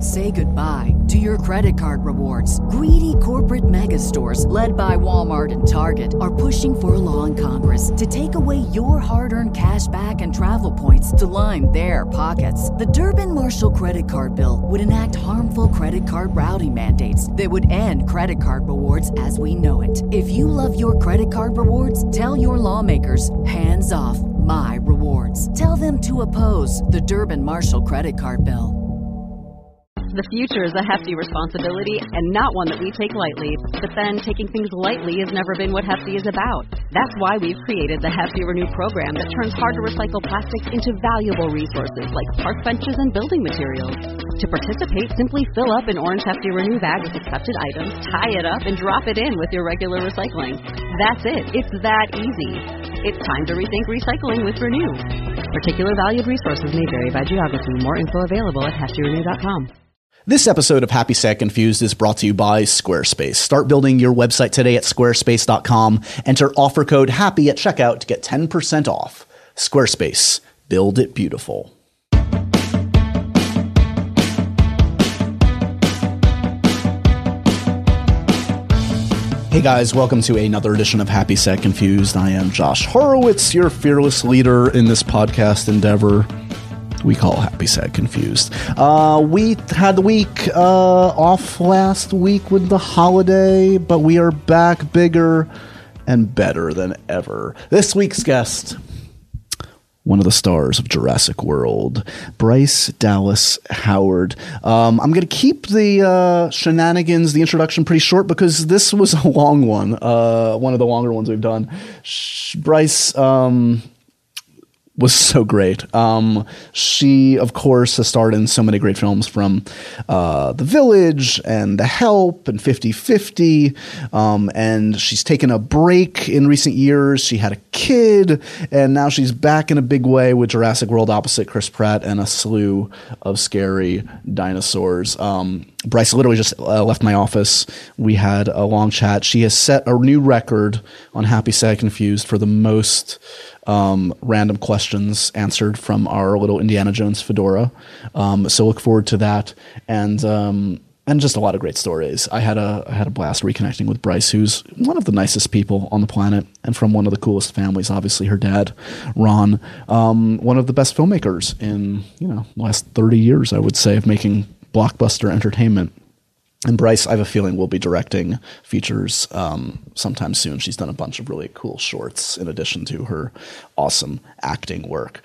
Say goodbye to your credit card rewards. Greedy corporate mega stores, led by Walmart and Target, are pushing for a law in Congress to take away your hard-earned cash back and travel points to line their pockets. The Durbin-Marshall credit card bill would enact harmful credit card routing mandates that would end credit card rewards as we know it. If you love your credit card rewards, tell your lawmakers, hands off my rewards. Tell them to oppose the Durbin-Marshall credit card bill. The future is a hefty responsibility and not one that we take lightly. But then taking things lightly has never been what Hefty is about. That's why we've created the Hefty Renew program that turns hard-to-recycle plastics into valuable resources like park benches and building materials. To participate, simply fill up an orange Hefty Renew bag with accepted items, tie it up, and drop it in with your regular recycling. That's it. It's that easy. It's time to rethink recycling with Renew. Particular valued resources may vary by geography. More info available at heftyrenew.com. This episode of Happy Sad Confused is brought to you by Squarespace. Start building your website today at squarespace.com. Enter offer code HAPPY at checkout to get 10% off. Squarespace. Build it beautiful. Hey guys, welcome to another edition of Happy Sad Confused. I am Josh Horowitz, your fearless leader in this podcast endeavor we call Happy Sad Confused. We had the week off last week with the holiday, but we are back bigger and better than ever. This week's guest, one of the stars of Jurassic World, Bryce Dallas Howard. I'm going to keep the shenanigans, the introduction pretty short because this was a long one of the longer ones we've done. Bryce was so great. She, of course, has starred in so many great films from The Village and The Help and 50-50. And she's taken a break in recent years. She had a kid, and now she's back in a big way with Jurassic World opposite Chris Pratt and a slew of scary dinosaurs. Bryce literally just left my office. We had a long chat. She has set a new record on Happy Sad Confused for the most random questions answered from our little Indiana Jones fedora. So look forward to that. And just a lot of great stories. I had a blast reconnecting with Bryce, who's one of the nicest people on the planet and from one of the coolest families. Obviously, her dad, Ron, one of the best filmmakers in the last 30 years, I would say, of making blockbuster entertainment. And Bryce, I have a feeling, will be directing features sometime soon. She's done a bunch of really cool shorts in addition to her awesome acting work.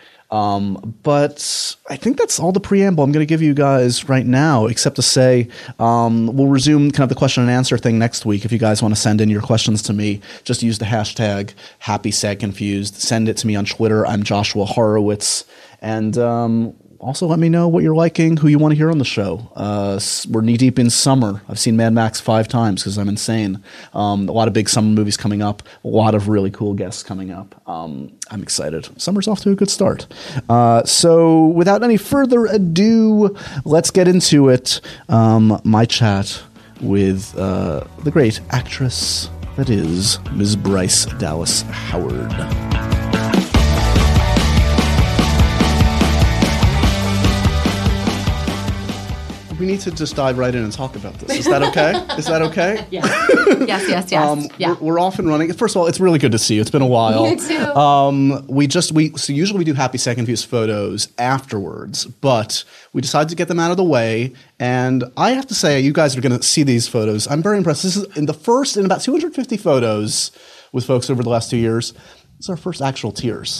But I think that's all the preamble I'm going to give you guys right now, except to say we'll resume kind of the question and answer thing next week. If you guys want to send in your questions to me, just use the hashtag HappySadConfused. Send it to me on Twitter. I'm Joshua Horowitz. And also, let me know what you're liking, who you want to hear on the show. We're knee-deep in summer. I've seen Mad Max 5 times because I'm insane. A lot of big summer movies coming up. A lot of really cool guests coming up. I'm excited. Summer's off to a good start. So without any further ado, let's get into it. My chat with the great actress that is Ms. Bryce Dallas Howard. We need to just dive right in and talk about this. Is that okay? Is that okay? Yes. Yeah. We're off and running. First of all, it's really good to see you. It's been a while. You too. So usually we do Happy Sad Confused photos afterwards, but we decided to get them out of the way. And I have to say, you guys are going to see these photos. I'm very impressed. This is in about 250 photos with folks over the last 2 years. This is our first actual tears.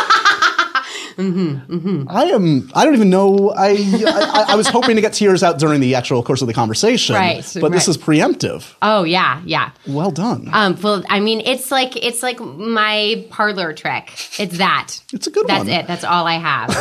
I don't even know. I was hoping to get tears out during the actual course of the conversation. Right. But this is preemptive. Oh, yeah. Well done. Well, I mean, it's like my parlor trick. It's that. It's a good one. That's it. That's all I have.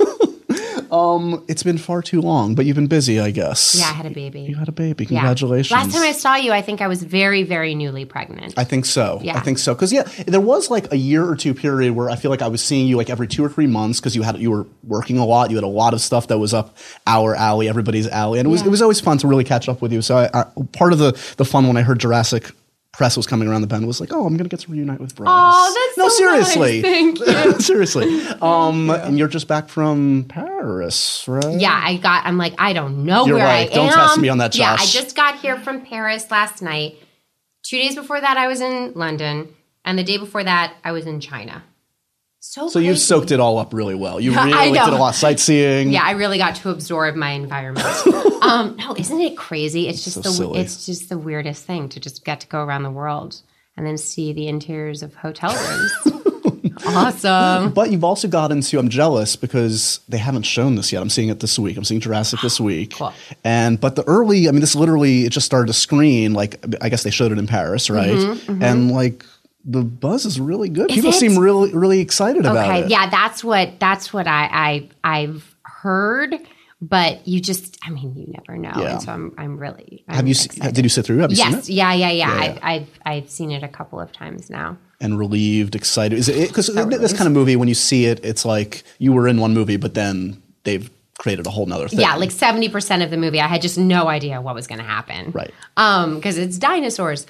It's been far too long, but you've been busy, I guess. Yeah, I had a baby. You had a baby. Congratulations. Last time I saw you, I think I was very, very newly pregnant. I think so. Yeah. I think so. Because, there was like a year or two period where I feel like I was seeing you like every 2 or 3 months because you were working a lot. You had a lot of stuff that was up our alley, everybody's alley. And it was always fun to really catch up with you. So part of the fun when I heard Jurassic press was coming around the bend, was like, "Oh, I'm going to get to reunite with Bryce." Oh, that's so seriously. nice. Thank you. Seriously. And you're just back from Paris, right? Yeah, I'm like, I don't know You're where like, I don't am. test me on that, Yeah, I Josh. just got here from Paris last night. 2 days before that, I was in London. And the day before that, I was in China. So you soaked it all up really well. You I really know. did a lot of sightseeing. Yeah, I really got to absorb my environment. No, isn't it crazy? It's just silly. it's just the weirdest thing to just get to go around the world and then see the interiors of hotel rooms. Awesome. But you've also got into, I'm jealous because they haven't shown this yet. I'm seeing it this week. I'm seeing Jurassic this week. Cool. But the early, this literally, it just started to screen. Like, I guess they showed it in Paris, right? And like, the buzz is really good. People seem really, really excited about it. Okay, yeah, that's what I've heard, but you just, you never know. Yeah. And so I'm really. Did you sit through? Have you seen it? Yeah. I've seen it a couple of times now. And relieved, excited. Is it because this kind of movie, when you see it, it's like you were in one movie, but then they've created a whole nother thing. Yeah, like 70% of the movie, I had just no idea what was going to happen. Right. Because it's dinosaurs.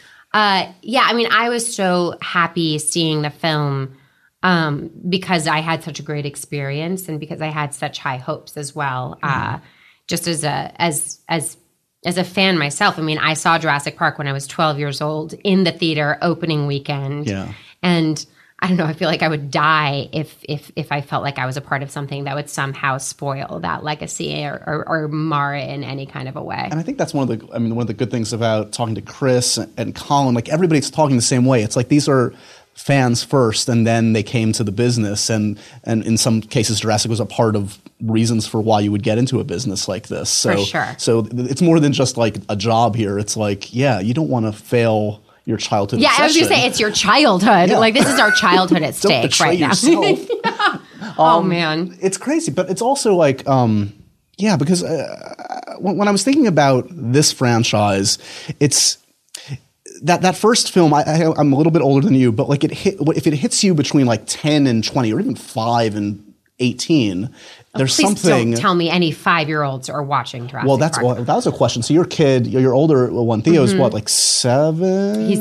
I was so happy seeing the film because I had such a great experience and because I had such high hopes as well. Just as a fan myself, I saw Jurassic Park when I was 12 years old in the theater opening weekend. Yeah. And I don't know, I feel like I would die if I felt like I was a part of something that would somehow spoil that legacy or mar it in any kind of a way. And I think that's one of the good things about talking to Chris and Colin. Like, everybody's talking the same way. It's like these are fans first, and then they came to the business. And in some cases, Jurassic was a part of reasons for why you would get into a business like this. So, for sure. So it's more than just like a job here. It's like, yeah, you don't want to fail your childhood. Yeah, obsession. I was going to say, it's your childhood. Yeah. Like, this is our childhood at Don't stake betray right yourself. now. Oh, man. It's crazy, but it's also like, because when I was thinking about this franchise, it's that first film. I'm a little bit older than you, but like if it hits you between like 10 and 20, or even 5 and 18, there's Please something. don't tell me any 5-year-olds are watching Jurassic Park. That was a question. So your kid, your older one, Theo's what, like 7? He's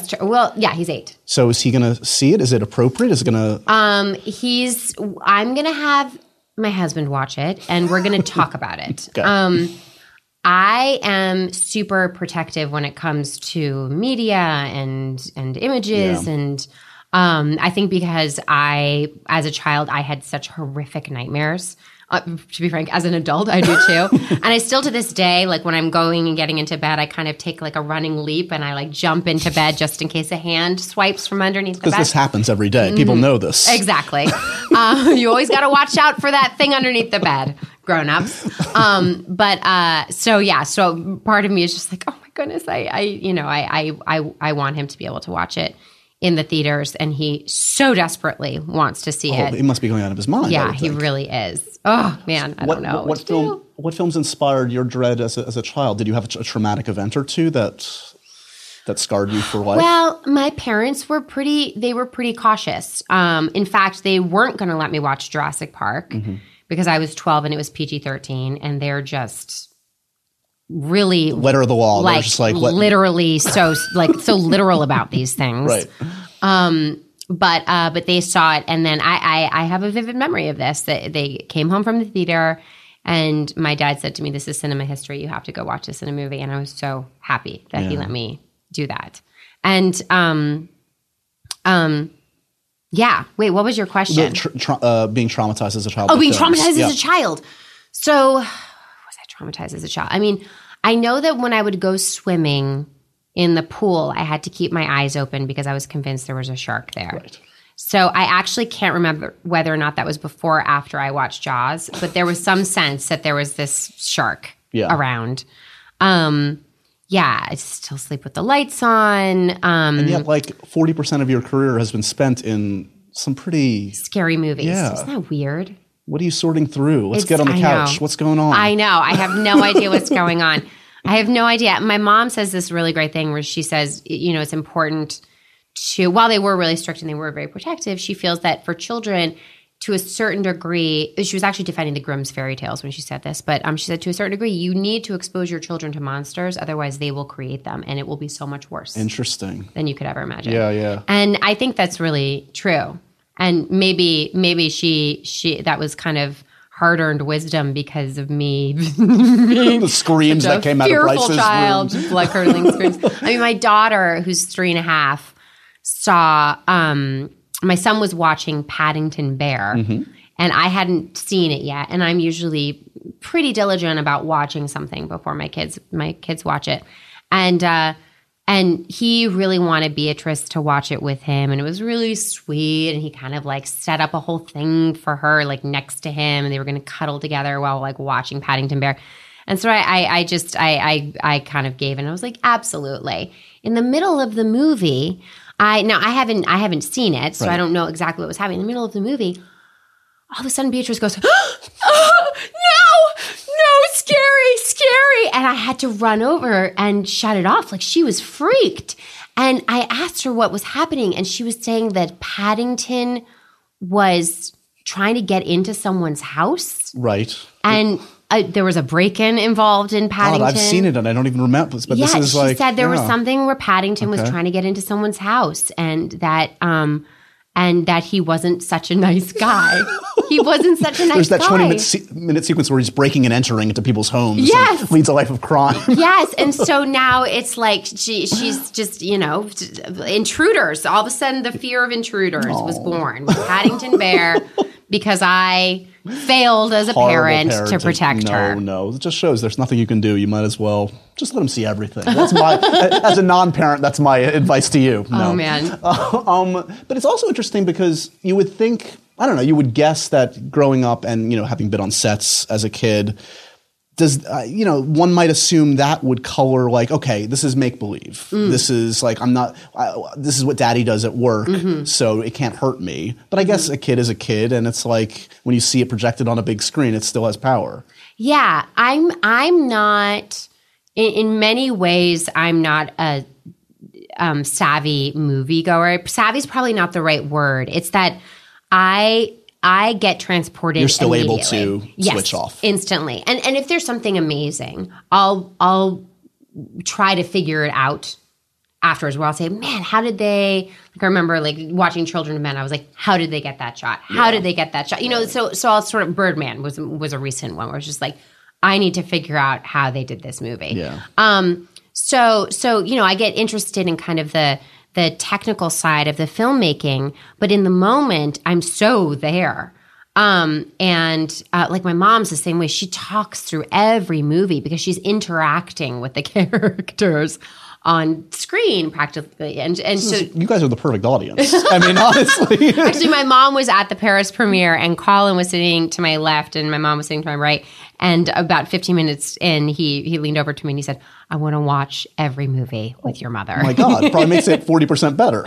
8. So is he going to see it? Is it appropriate? Is it going to? I'm going to have my husband watch it, and we're going to talk about it. Okay. I am super protective when it comes to media and images. Yeah. And I think because as a child, I had such horrific nightmares. To be frank, as an adult, I do too. And I still to this day, like when I'm going and getting into bed, I kind of take like a running leap and I like jump into bed just in case a hand swipes from underneath the bed. Because this happens every day. People know this. Exactly. You always got to watch out for that thing underneath the bed, grown-ups. So part of me is just like, oh my goodness, I want him to be able to watch it in the theaters, and he so desperately wants to see it. It must be going out of his mind. Yeah, he really is. Oh man, I don't know. What films inspired your dread as a child? Did you have a traumatic event or two that scarred you for life? Well, my parents were pretty cautious. In fact, they weren't going to let me watch Jurassic Park because I was 12 and it was PG-13, and they're just really letter of the law. Like, they're just like literally so literal about these things. Right. But they saw it, and then I have a vivid memory of this. That they came home from the theater, and my dad said to me, "This is cinema history. You have to go watch this in a movie." And I was so happy that he let me do that. And wait, what was your question? Being traumatized as a child. Oh, being traumatized as a child. So was I traumatized as a child? I mean, I know that when I would go swimming in the pool, I had to keep my eyes open because I was convinced there was a shark there. Right. So I actually can't remember whether or not that was before or after I watched Jaws, but there was some sense that there was this shark around. I still sleep with the lights on. And yet, like 40% of your career has been spent in some pretty scary movies. Yeah. Isn't that weird? What are you sorting through? Let's get on the couch. What's going on? I know. I have no idea what's going on. I have no idea. My mom says this really great thing where she says, it's important to, while they were really strict and they were very protective, she feels that for children, to a certain degree, she was actually defending the Grimm's fairy tales when she said this, but she said to a certain degree, you need to expose your children to monsters, otherwise they will create them, and it will be so much worse. Interesting. Than you could ever imagine. Yeah. And I think that's really true. And maybe she that was kind of hard-earned wisdom because of me. The screams that came out of Bryce's child, room. blood-curdling screams. I mean, my daughter, who's 3.5, saw. My son was watching Paddington Bear, and I hadn't seen it yet. And I'm usually pretty diligent about watching something before my kids watch it. And he really wanted Beatrice to watch it with him, and it was really sweet. And he kind of like set up a whole thing for her, like next to him, and they were going to cuddle together while like watching Paddington Bear. And so I kind of gave in. I was like, absolutely. In the middle of the movie. I haven't seen it, so right. I don't know exactly what was happening. In the middle of the movie, all of a sudden Beatrice goes, oh, no, scary. And I had to run over and shut it off. Like, she was freaked. And I asked her what was happening, and she was saying that Paddington was trying to get into someone's house. Right. And there was a break-in involved in Paddington. God, I've seen it and I don't even remember. But this is she said there was something where Paddington was trying to get into someone's house, and that he wasn't such a nice guy. He wasn't such a nice guy. There's that 20-minute sequence where he's breaking and entering into people's homes. Yes. And leads a life of crime. Yes, and so now it's like she's just, intruders. All of a sudden, the fear of intruders was born with Paddington Bear because I failed as a parent to protect her. No. It just shows there's nothing you can do. You might as well just let him see everything. That's as a non-parent, that's my advice to you. No. Oh, man. But it's also interesting because you would think, I don't know, you would guess that growing up and, having been on sets as a kid, one might assume that would color like, okay, this is make-believe. This is like, this is what daddy does at work, so it can't hurt me. But I guess a kid is a kid, and it's like when you see it projected on a big screen, it still has power. Yeah, I'm not, in many ways, I'm not a savvy moviegoer. Savvy is probably not the right word. It's that I get transported. You're still able to switch off instantly, and if there's something amazing, I'll try to figure it out afterwards. Where I'll say, "Man, how did they?" Like, I remember like watching Children of Men. I was like, "How did they get that shot? How did they get that shot?" So I'll sort of Birdman was a recent one where it's just like, I need to figure out how they did this movie. Yeah. So I get interested in kind of the technical side of the filmmaking, but in the moment, I'm so there. Like my mom's the same way. She talks through every movie because she's interacting with the characters on screen practically. And so you guys are the perfect audience. I mean, honestly. Actually, my mom was at the Paris premiere and Colin was sitting to my left and my mom was sitting to my right. And about 15 minutes in, he leaned over to me and he said, I want to watch every movie with your mother. Oh my God, probably makes it 40% better.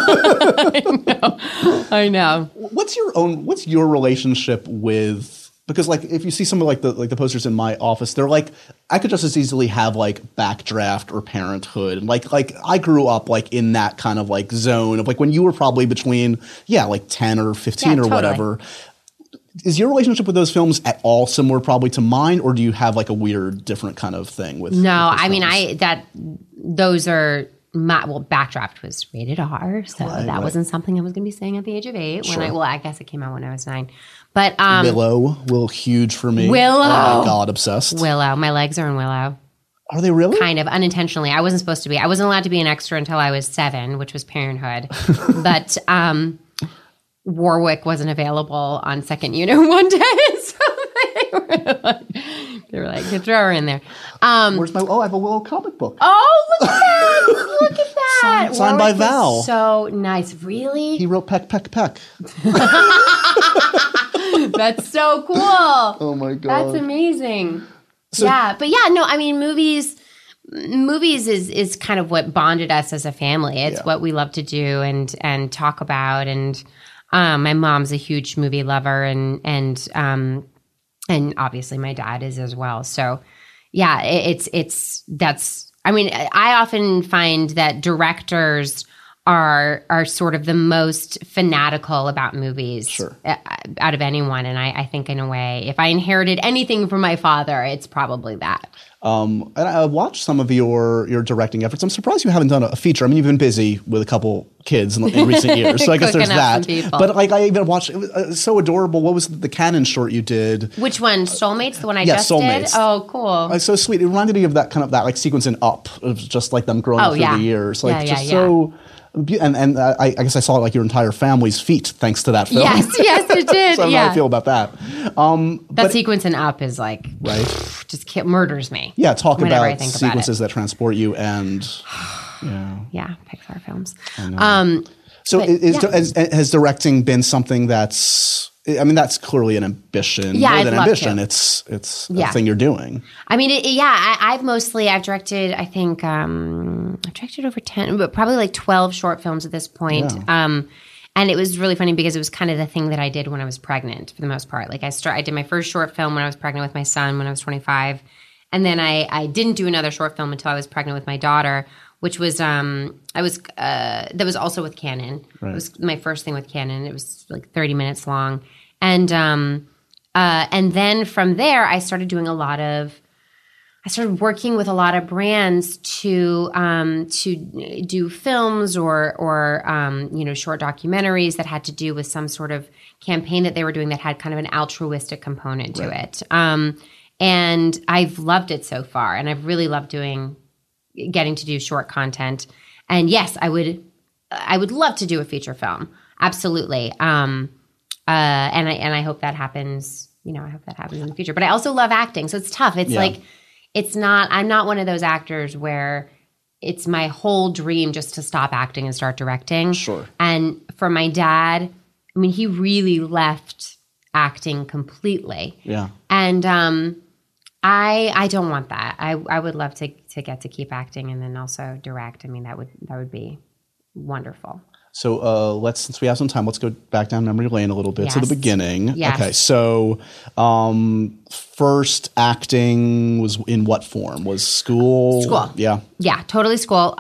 I know. What's your relationship with, because like if you see some of like the posters in my office, they're like, I could just as easily have like Backdraft or Parenthood. And like I grew up like in that kind of like zone of like when you were probably between, like 10 or 15 or totally. whatever. Is your relationship with those films at all similar probably to mine, or do you have like a weird different kind of thing with? No, with I mean, those are Backdraft was rated R, so that wasn't something I was going to be saying at the age of 8. Sure. I guess it came out when I was 9. But Willow, huge for me. Willow, oh my God, obsessed. Willow, my legs are in Willow. Are they really? Kind of unintentionally. I wasn't supposed to be. I wasn't allowed to be an extra until I was 7, which was Parenthood. But Warwick wasn't available on second unit one day, so they were like, throw her in there. Where's my? Oh, I have a Willow comic book. Oh, look at that! Look at that! Signed by Warwick Val. is so nice. Really? He wrote Peck, Peck, Peck. That's so cool. Oh my God, that's amazing. So, but no, I mean, movies is kind of what bonded us as a family. It's what we love to do and talk about. And my mom's a huge movie lover, and obviously my dad is as well. So that's. I mean, I often find that directors are sort of the most fanatical about movies out of anyone. And I think in a way, if I inherited anything from my father, it's probably that. And I watched some of your directing efforts. I'm surprised you haven't done a feature. I mean, you've been busy with a couple kids in recent years, so I guess there's that. But like, I even watched, it was so adorable. What was the Canon short you did? Which one? Soulmates? The one I just did? Oh, cool. It's so sweet. It reminded me of that kind of that like sequence in Up, of just like them growing through the years. Like so. And I guess I saw like your entire family's feet thanks to that film. Yes, it did. So I don't know how I feel about that. That sequence in Up is like, just murders me. Yeah, talk about sequences that transport you and Pixar films. So has directing been something that's? I mean, that's clearly an ambition. Yeah, more than ambition. It's a thing you're doing. I mean, I've directed, I think, I've directed over 10, but probably like 12 short films at this point. Yeah. And it was really funny because it was kind of the thing that I did when I was pregnant for the most part. Like I did my first short film when I was pregnant with my son when I was 25. And then I didn't do another short film until I was pregnant with my daughter, which was that was also with Canon. Right. It was my first thing with Canon. It was like 30 minutes long, and then from there I started working with a lot of brands to do films or short documentaries that had to do with some sort of campaign that they were doing that had kind of an altruistic component to it. And I've loved it so far, and I've really loved getting to do short content. And yes, I would love to do a feature film. Absolutely. And I hope that happens, I hope that happens in the future. But I also love acting. So it's tough. It's like, I'm not one of those actors where it's my whole dream just to stop acting and start directing. Sure. And for my dad, I mean, he really left acting completely. Yeah. And, I don't want that. I would love to get to keep acting and then also direct. I mean, that would be wonderful. So since we have some time, let's go back down memory lane a little bit to the beginning. Yes. Okay, so first acting was in what form? Was school? School. Yeah. Yeah, totally school.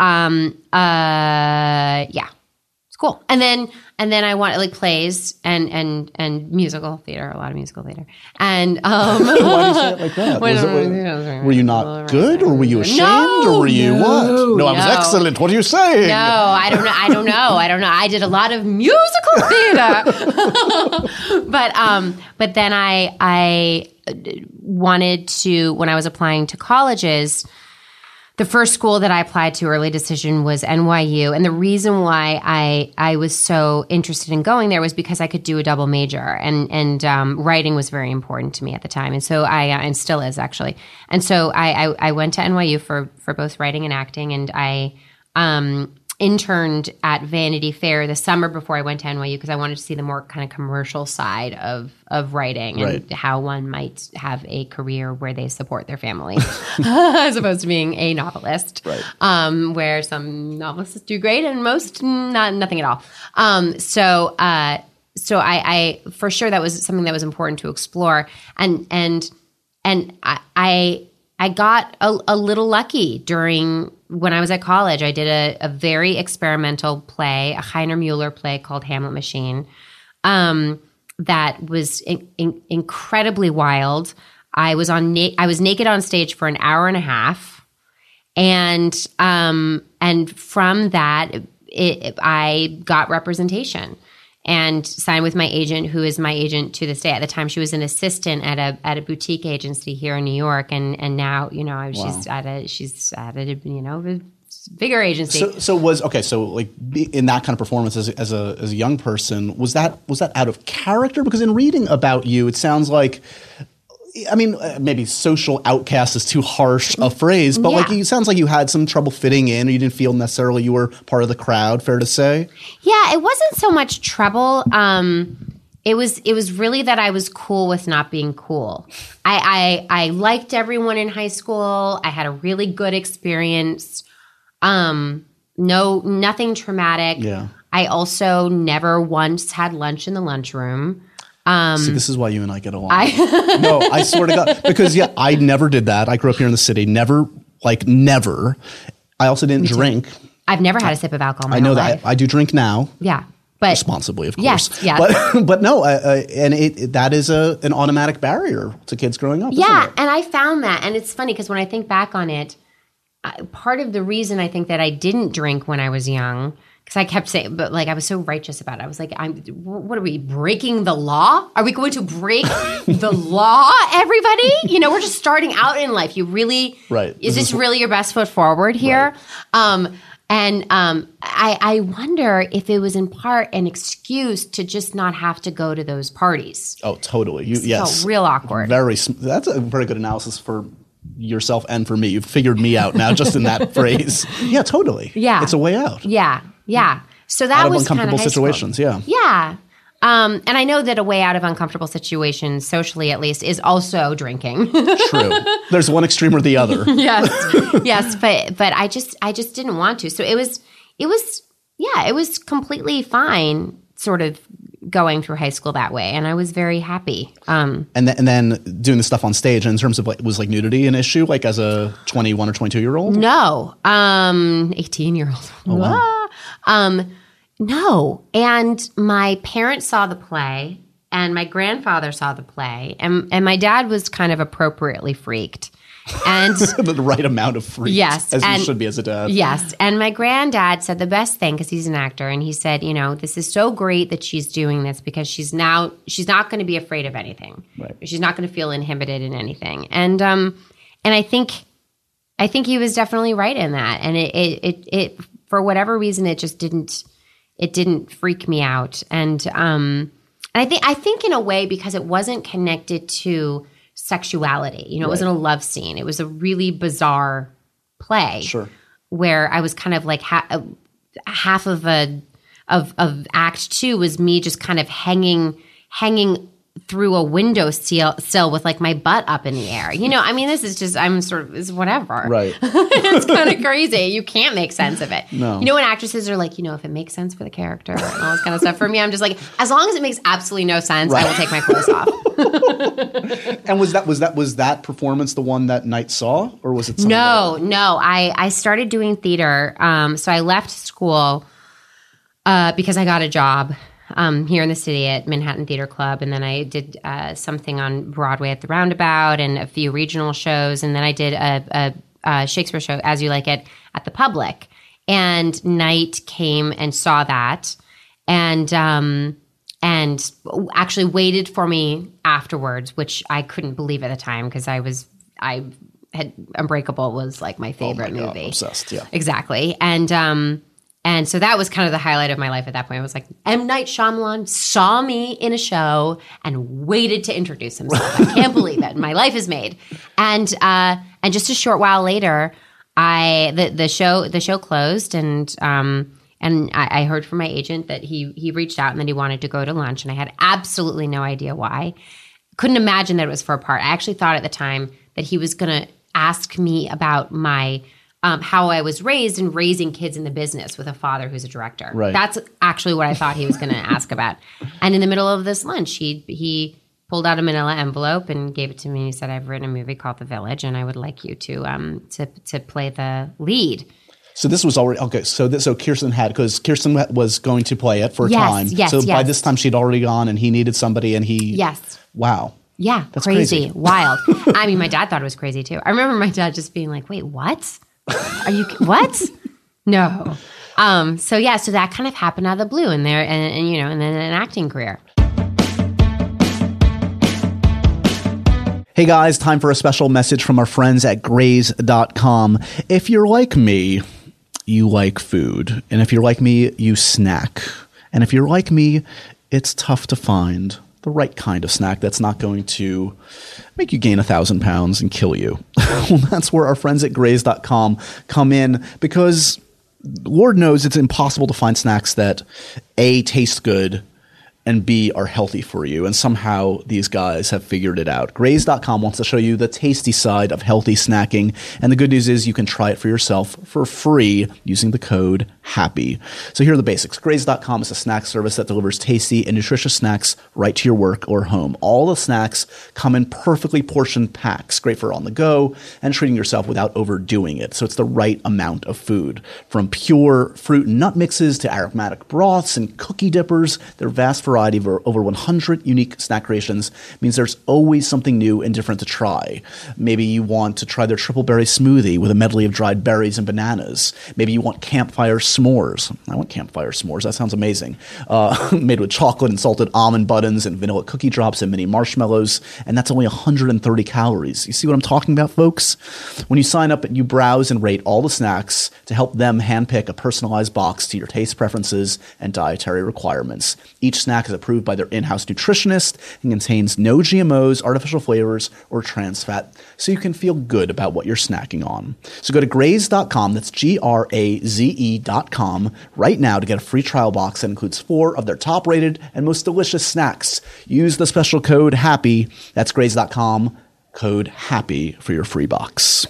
School. And then I wanted like plays and musical theater, a lot of musical theater. And why do you say it like that? Were you not good, or were you ashamed, or were you what? No, I was excellent. What are you saying? No, I don't know. I did a lot of musical theater. But then I wanted to, when I was applying to colleges, the first school that I applied to, early decision, was NYU. And the reason why I was so interested in going there was because I could do a double major. And writing was very important to me at the time. And so and still is, actually. And so I went to NYU for both writing and acting. And I interned at Vanity Fair the summer before I went to NYU because I wanted to see the more kind of commercial side of writing and how one might have a career where they support their family as opposed to being a novelist, where some novelists do great and most nothing at all. So I for sure that was something that was important to explore, and I got a little lucky when I was at college. I did a very experimental play, a Heiner Mueller play called Hamlet Machine, that was incredibly wild. I was naked on stage for an hour and a half, and from that, I got representation and signed with my agent, who is my agent to this day. At the time, she was an assistant at a boutique agency here in New York, and now she's at a bigger agency. So like in that kind of performance as a young person, was that out of character? Because in reading about you, it sounds like, I mean, maybe social outcast is too harsh a phrase, but like it sounds like you had some trouble fitting in, or you didn't feel necessarily you were part of the crowd. Fair to say? Yeah, it wasn't so much trouble. It was really that I was cool with not being cool. I liked everyone in high school. I had a really good experience. Nothing traumatic. Yeah. I also never once had lunch in the lunchroom. See, this is why you and I get along. No, I swear to God. Because, I never did that. I grew up here in the city. Never. I also didn't drink. I've never had a sip of alcohol in my I know whole that life. I do drink now. Yeah. But Responsibly, of course. Yes. But no, and that is an automatic barrier to kids growing up. Yeah, isn't it? and I found that, and it's funny because when I think back on it, part of the reason I think that I didn't drink when I was young, because I kept saying, but like I was so righteous about it. I was like, what are we, breaking the law? Are we going to break the law, everybody? You know, we're just starting out in life. You really, right? Is this really your best foot forward here? Right. I wonder if it was in part an excuse to just not have to go to those parties. Oh, totally. Yes. Felt real awkward. That's a very good analysis for yourself and for me. You've figured me out now just in that phrase. Yeah, totally. Yeah. It's a way out. Yeah. So that Out of was kind of uncomfortable situations, yeah. Yeah. And I know that a way out of uncomfortable situations, socially at least, is also drinking. True. There's one extreme or the other. yes, but I just didn't want to. So it was completely fine, sort of going through high school that way, and I was very happy. And then doing the stuff on stage. In terms of was like nudity an issue, like as a 21 or 22-year-old? No, 18-year-old. Oh, wow. No. And my parents saw the play and my grandfather saw the play and my dad was kind of appropriately freaked. And the right amount of freaked. Yes. As you should be as a dad. Yes. And my granddad said the best thing, because he's an actor, and he said, you know, this is so great that she's doing this because she's not going to be afraid of anything. Right. She's not going to feel inhibited in anything. And I think he was definitely right in that. And it for whatever reason, it just didn't freak me out. And I think in a way, because it wasn't connected to sexuality, you know, it wasn't a love scene. It was a really bizarre play. Sure. Where I was kind of like half of act 2 was me just kind of hanging through a window sill with like my butt up in the air. You know, I mean, this is just, it's whatever. Right. It's kind of crazy. You can't make sense of it. No. You know, when actresses are like, you know, if it makes sense for the character and all this kind of stuff. For me, I'm just like, as long as it makes absolutely no sense, I will take my clothes off. And was that performance the one that Night saw, or was it something No. I started doing theater. So I left school because I got a job here in the city at Manhattan Theater Club, and then I did something on Broadway at the Roundabout and a few regional shows, and then I did a Shakespeare show, As You Like It, at the Public. And Night came and saw that, and actually waited for me afterwards, which I couldn't believe at the time because Unbreakable was like my favorite movie. Obsessed, yeah. Exactly. And so that was kind of the highlight of my life at that point. I was like, M. Night Shyamalan saw me in a show and waited to introduce himself. I can't believe it. My life is made. And just a short while later, the show closed, and I heard from my agent that he reached out and that he wanted to go to lunch, and I had absolutely no idea why. Couldn't imagine that it was for a part. I actually thought at the time that he was going to ask me about my how I was raised and raising kids in the business with a father who's a director. Right. That's actually what I thought he was going to ask about. And in the middle of this lunch, he pulled out a manila envelope and gave it to me. He said, "I've written a movie called The Village, and I would like you to play the lead." So this was already okay. So Kirsten was going to play it for a time. Yes. So by this time she'd already gone, and he needed somebody, and he. Yes. Wow. Yeah. That's crazy. Wild. I mean, my dad thought it was crazy too. I remember my dad just being like, "Wait, what? Are you what?" No. So that kind of happened out of the blue, and then an acting career. Hey guys, time for a special message from our friends at Graze.com. If you're like me, you like food. And if you're like me, you snack. And if you're like me, it's tough to find the right kind of snack that's not going to make you gain 1,000 pounds and kill you. Well, that's where our friends at Graze.com come in, because Lord knows it's impossible to find snacks that A, taste good, and B, are healthy for you. And somehow these guys have figured it out. Graze.com wants to show you the tasty side of healthy snacking. And the good news is you can try it for yourself for free using the code happy. So here are the basics. Graze.com is a snack service that delivers tasty and nutritious snacks right to your work or home. All the snacks come in perfectly portioned packs, great for on the go and treating yourself without overdoing it. So it's the right amount of food. From pure fruit and nut mixes to aromatic broths and cookie dippers, their vast variety of over 100 unique snack creations means there's always something new and different to try. Maybe you want to try their triple berry smoothie with a medley of dried berries and bananas. Maybe you want campfire s'mores. I want campfire s'mores. That sounds amazing. Made with chocolate and salted almond buttons and vanilla cookie drops and mini marshmallows. And that's only 130 calories. You see what I'm talking about, folks? When you sign up, you browse and rate all the snacks to help them handpick a personalized box to your taste preferences and dietary requirements. Each snack is approved by their in-house nutritionist and contains no GMOs, artificial flavors, or trans fat, so you can feel good about what you're snacking on. So go to graze.com, that's GRAZE.com, right now to get a free trial box that includes 4 of their top-rated and most delicious snacks. Use the special code HAPPY, that's graze.com, code HAPPY for your free box.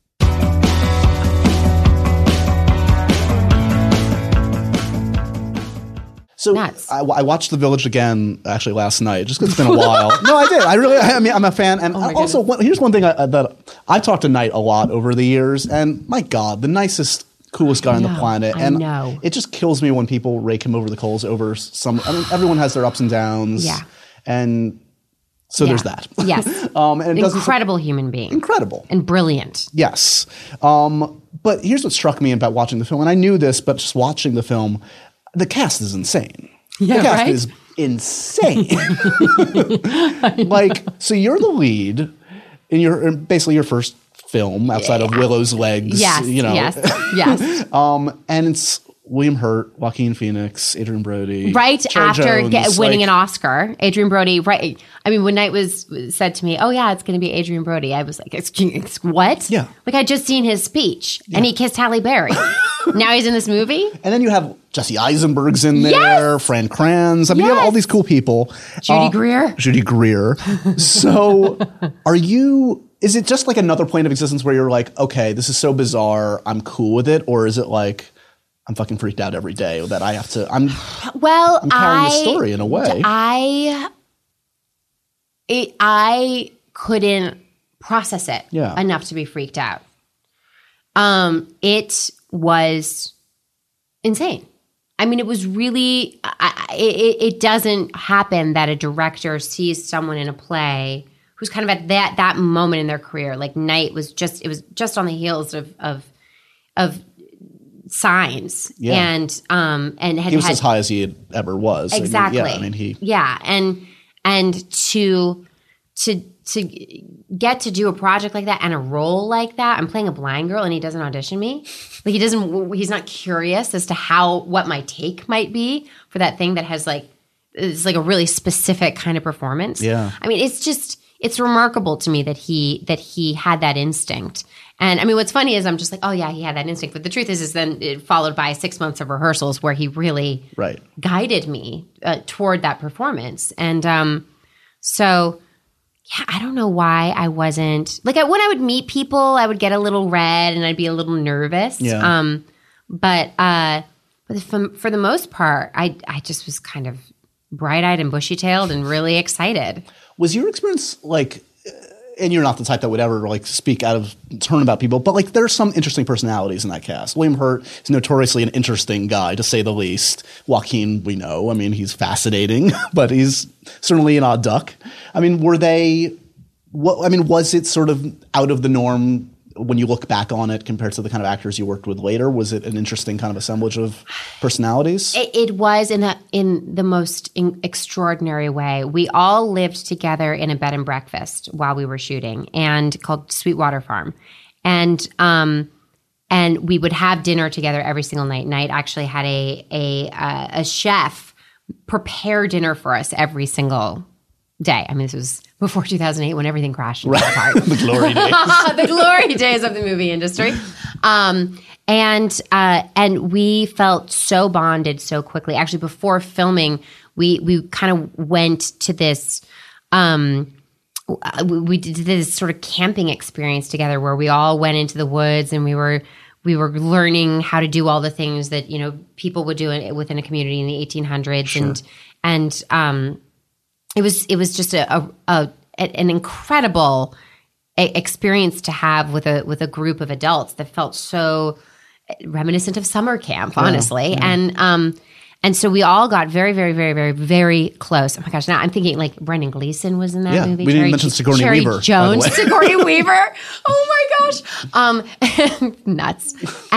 So I watched The Village again actually last night, just because it's been a while. No, I did. I mean, I'm a fan. And also, here's one thing that I've talked to Knight a lot over the years. And my God, the nicest, coolest guy on the planet. And it just kills me when people rake him over the coals over some. I mean, everyone has their ups and downs. Yeah. And so there's that. Yes. And incredible human being. Incredible. And brilliant. Yes. But here's what struck me about watching the film. And I knew this, but just watching the film, the cast is insane. Yeah, the cast is insane. Like, so you're the lead in basically your first film outside of Willow's Legs. Yes, you know. Yes. And it's William Hurt, Joaquin Phoenix, Adrian Brody. Right Cher after Jones, winning an Oscar, Adrian Brody, right. I mean, when Knight said to me, oh yeah, it's going to be Adrian Brody, I was like, excuse, what? Yeah. Like I'd just seen his speech and he kissed Halle Berry. Now he's in this movie? And then you have Jesse Eisenberg's in there, Fran Kranz. I mean, you have all these cool people. Judy Greer. Judy Greer. So is it just like another plane of existence where you're like, okay, this is so bizarre, I'm cool with it? Or is it like, I'm fucking freaked out every day that I have to, I'm carrying the story in a way. I couldn't process it enough to be freaked out. It was insane. I mean, it was really, it doesn't happen that a director sees someone in a play who's kind of at that moment in their career. Like Knight was just on the heels of Signs. Yeah. And he was as high as he ever was. Exactly. I mean, and to get to do a project like that and a role like that. I'm playing a blind girl and he doesn't audition me. Like he's not curious as to what my take might be for that thing that has it's like a really specific kind of performance. Yeah. I mean, it's remarkable to me that he had that instinct. And I mean, what's funny is I'm just like, oh yeah, he had that instinct. But the truth is then it followed by 6 months of rehearsals where he really guided me toward that performance. And so, yeah, I don't know why I wasn't when I would meet people, I would get a little red and I'd be a little nervous. Yeah. But for the most part, I just was kind of bright-eyed and bushy-tailed and really excited. Was your experience and you're not the type that would ever speak out of turn about people, but there's some interesting personalities in that cast. William Hurt is notoriously an interesting guy, to say the least. Joaquin, we know. I mean, he's fascinating, but he's certainly an odd duck. I mean, was it sort of out of the norm when you look back on it compared to the kind of actors you worked with later? Was it an interesting kind of assemblage of personalities? It was in the most extraordinary way. We all lived together in a bed and breakfast while we were shooting, and called Sweetwater Farm, and we would have dinner together every single night. Knight actually had a chef prepare dinner for us every single day. I mean, this was before 2008 when everything crashed and fell apart. The glory days. The glory days of the movie industry. And we felt so bonded so quickly. Actually, before filming, we kind of went to this we did this sort of camping experience together where we all went into the woods and we were we were learning how to do all the things that, you know, people would do within a community in the 1800s. Sure. And it was just an incredible experience to have with a group of adults that felt so reminiscent of summer camp, honestly. Yeah. And so we all got very, very, very, very, very close. Oh my gosh! Now I'm thinking like Brendan Gleeson was in that movie. We didn't mention Sigourney Cherry Weaver. Jones, Sigourney Weaver. Oh my gosh! Nuts.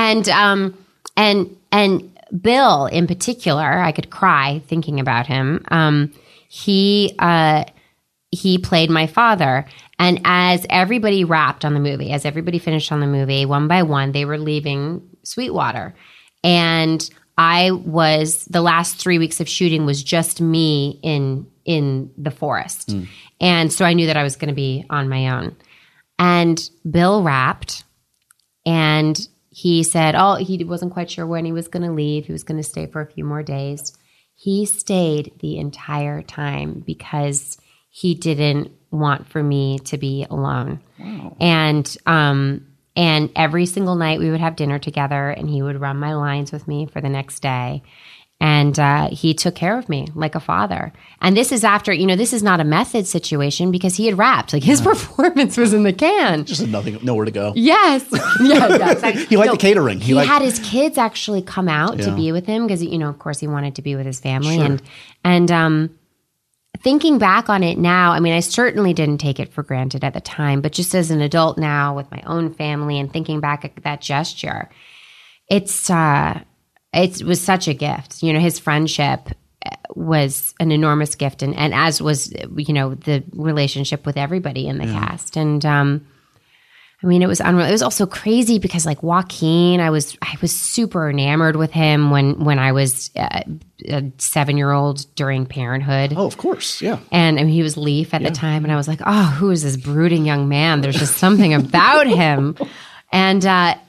And Bill in particular, I could cry thinking about him. He played my father. And as everybody wrapped on the movie, as everybody finished on the movie, one by one, they were leaving Sweetwater. And the last 3 weeks of shooting was just me in the forest. And so I knew that I was going to be on my own. And Bill wrapped, and he said, he wasn't quite sure when he was going to leave. He was going to stay for a few more days. He stayed the entire time because he didn't want for me to be alone. Wow. And every single night we would have dinner together, and he would run my lines with me for the next day. And he took care of me like a father. And this is after, this is not a method situation because he had wrapped. Like his performance was in the can. Just nowhere to go. Yes. Exactly. He liked the catering. He had his kids actually come out to be with him because, of course he wanted to be with his family. Sure. And thinking back on it now, I mean, I certainly didn't take it for granted at the time, but just as an adult now with my own family and thinking back at that gesture, it was such a gift. His friendship was an enormous gift, and as was, the relationship with everybody in the cast. And I mean, it was unreal. It was also crazy because, like Joaquin, I was super enamored with him when I was a 7-year-old during Parenthood. Oh, of course, yeah. And he was Leaf at the time, and I was like, oh, who is this brooding young man? There's just something about him, and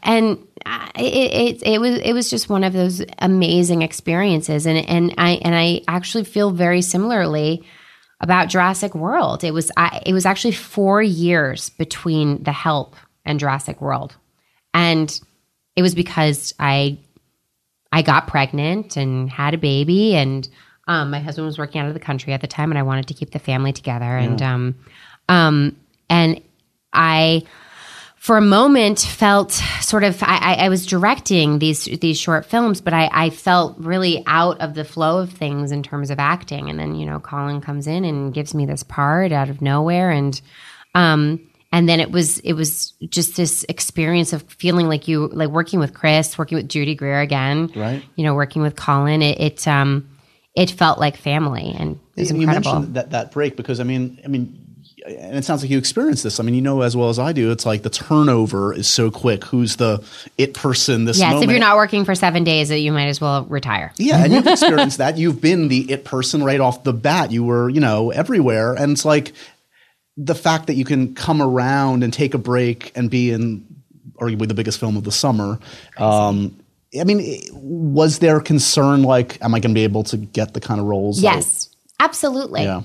it was just one of those amazing experiences, and I actually feel very similarly about Jurassic World. It was actually 4 years between The Help and Jurassic World. And it was because I got pregnant and had a baby, and my husband was working out of the country at the time, and I wanted to keep the family together. Yeah. And I, for a moment, felt sort of I was directing these short films, but I felt really out of the flow of things in terms of acting. And then Colin comes in and gives me this part out of nowhere, and then it was just this experience of feeling like working with Chris, working with Judy Greer again, right? Working with Colin. It felt like family, and it was incredible. You mentioned that break because I mean. And it sounds like you experienced this. I mean, as well as I do, it's like the turnover is so quick. Who's the it person this moment? Yes, if you're not working for 7 days, you might as well retire. Yeah, and you've experienced that. You've been the it person right off the bat. You were, everywhere. And it's like the fact that you can come around and take a break and be in arguably the biggest film of the summer. I mean, was there concern like, am I going to be able to get the kind of roles? Yes, absolutely. Yeah.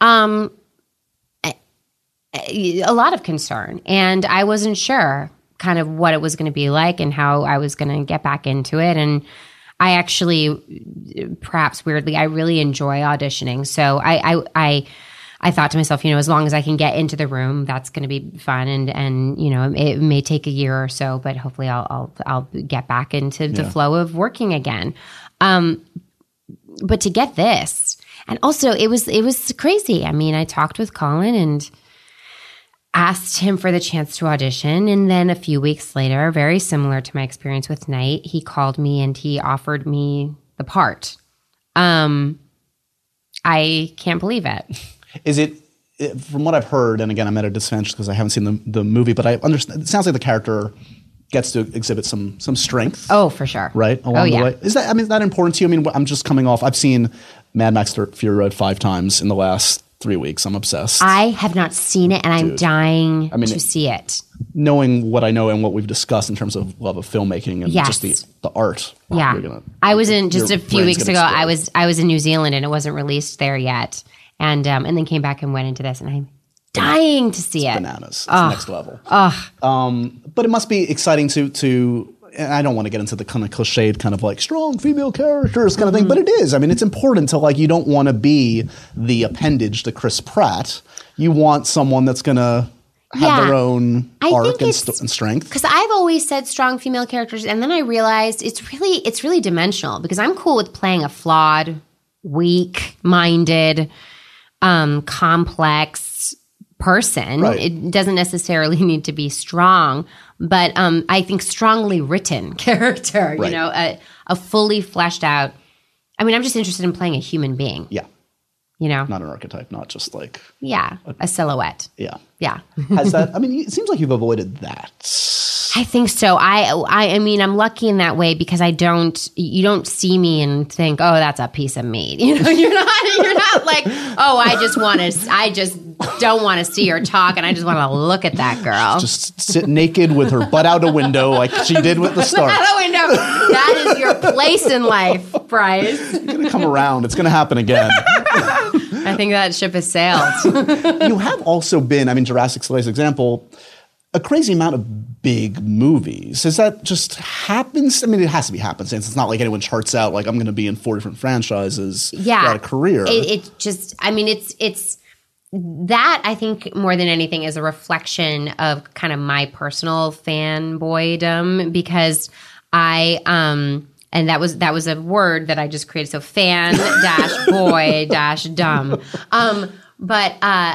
A lot of concern, and I wasn't sure kind of what it was going to be like and how I was going to get back into it. And I actually, perhaps weirdly, I really enjoy auditioning. So I thought to myself, as long as I can get into the room, that's going to be fun. And it may take a year or so, but hopefully I'll get back into the flow of working again. But to get this, and also it was crazy. I mean, I talked with Colin and asked him for the chance to audition. And then a few weeks later, very similar to my experience with Night, he called me and he offered me the part. I can't believe it. Is it, from what I've heard, and again, I'm at a disadvantage because I haven't seen the movie, but I understand, it sounds like the character gets to exhibit some strength. Oh, for sure. Right? Along the way. Is that important to you? I mean, I'm just coming off, I've seen Mad Max Fury Road 5 times in the last 3 weeks. I'm obsessed. I have not seen it, and I'm dying to see it. Knowing what I know and what we've discussed in terms of love of filmmaking and just the art. Yeah. I was in just a few weeks ago. I was in New Zealand, and it wasn't released there yet. And then came back and went into this, and I'm dying to see it. Bananas. It's next level. But it must be exciting to and I don't want to get into the kind of cliched kind of like strong female characters kind of thing, but it is. I mean, it's important to like, you don't want to be the appendage to Chris Pratt. You want someone that's going to have their own arc and strength. Because I've always said strong female characters, and then I realized it's really dimensional, because I'm cool with playing a flawed, weak-minded, complex person. Right. It doesn't necessarily need to be strong, but I think strongly written character, Right. you know, a fully fleshed out. I mean, I'm just interested in playing a human being. Yeah. You know? Not an archetype, not just like. Yeah. A silhouette. Yeah. Yeah. Has that, I mean, it seems like you've avoided that. I think so. I mean, I'm lucky in that way, because you don't see me and think, oh, that's a piece of meat. You know, you're not like, oh, I just don't want to see her talk, and I just want to look at that girl. Just sit naked with her butt out a window like she did with the start. Out a window. That is your place in life, Bryce. It's going to come around. It's going to happen again. I think that ship has sailed. You have also been, I mean, Jurassic Slay's example, a crazy amount of big movies. Is that just happens? I mean, it has to be happenstance. It's not like anyone charts out like I'm going to be in 4 different franchises throughout a career. It just, I mean, it's that, I think, more than anything, is a reflection of kind of my personal fanboydom, because and that was a word that I just created. So fan-boy-dumb. But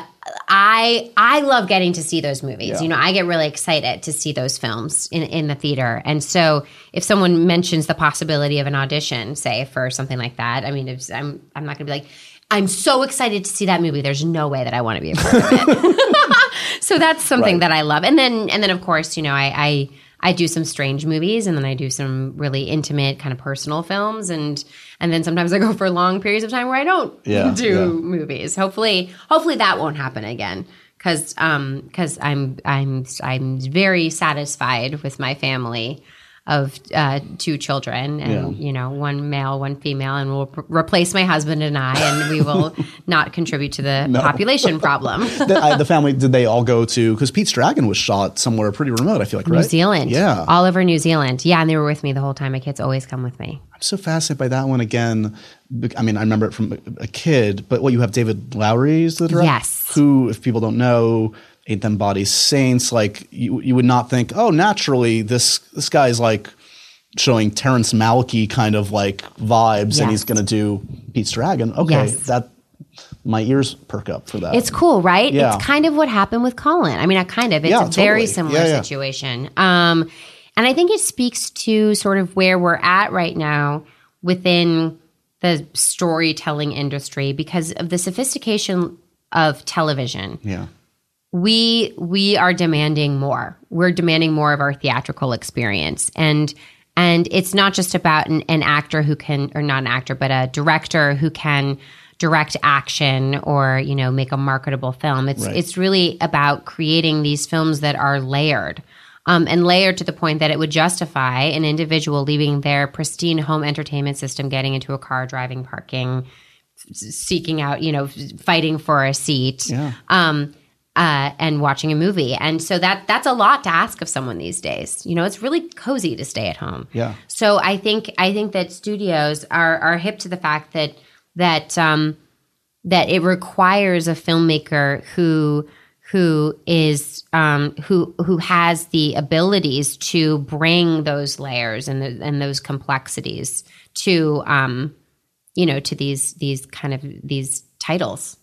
I love getting to see those movies. Yeah. You know, I get really excited to see those films in the theater. And so if someone mentions the possibility of an audition, say, for something like that, I mean, I'm not going to be like, I'm so excited to see that movie. There's no way that I want to be a part of it. So that's something that I love. And then of course, you know, I do some strange movies, and then I do some really intimate kind of personal films, and then sometimes I go for long periods of time where I don't do movies. Hopefully that won't happen again, because I'm very satisfied with my family of 2 children, and you know, 1 male, 1 female, and we'll replace my husband and I, and we will not contribute to the population problem. The family, did they all go to, because Pete's Dragon was shot somewhere pretty remote, I feel like, right? New Zealand. Yeah. All over New Zealand. Yeah, and they were with me the whole time. My kids always come with me. I'm so fascinated by that one again. I mean, I remember it from a kid, but you have David Lowery is the director? Yes. Who, if people don't know, Ain't Them Bodies Saints, like you would not think, oh, naturally this guy's like showing Terrence Malick kind of like vibes, and he's going to do Pete's Dragon. Okay, that my ears perk up for that. It's cool, right? Yeah. It's kind of what happened with Colin. I mean, it's a very similar situation. And I think it speaks to sort of where we're at right now within the storytelling industry, because of the sophistication of television. Yeah. We are demanding more. We're demanding more of our theatrical experience. And it's not just about an actor who can, or not an actor, but a director who can direct action or, you know, make a marketable film. It's really about creating these films that are layered. And layered to the point that it would justify an individual leaving their pristine home entertainment system, getting into a car, driving, parking, seeking out, you know, fighting for a seat. Yeah. And watching a movie. And so that's a lot to ask of someone these days. You know, it's really cozy to stay at home. Yeah. So I think that studios are hip to the fact that it requires a filmmaker who has the abilities to bring those layers and those complexities to you know, to these kind of these titles.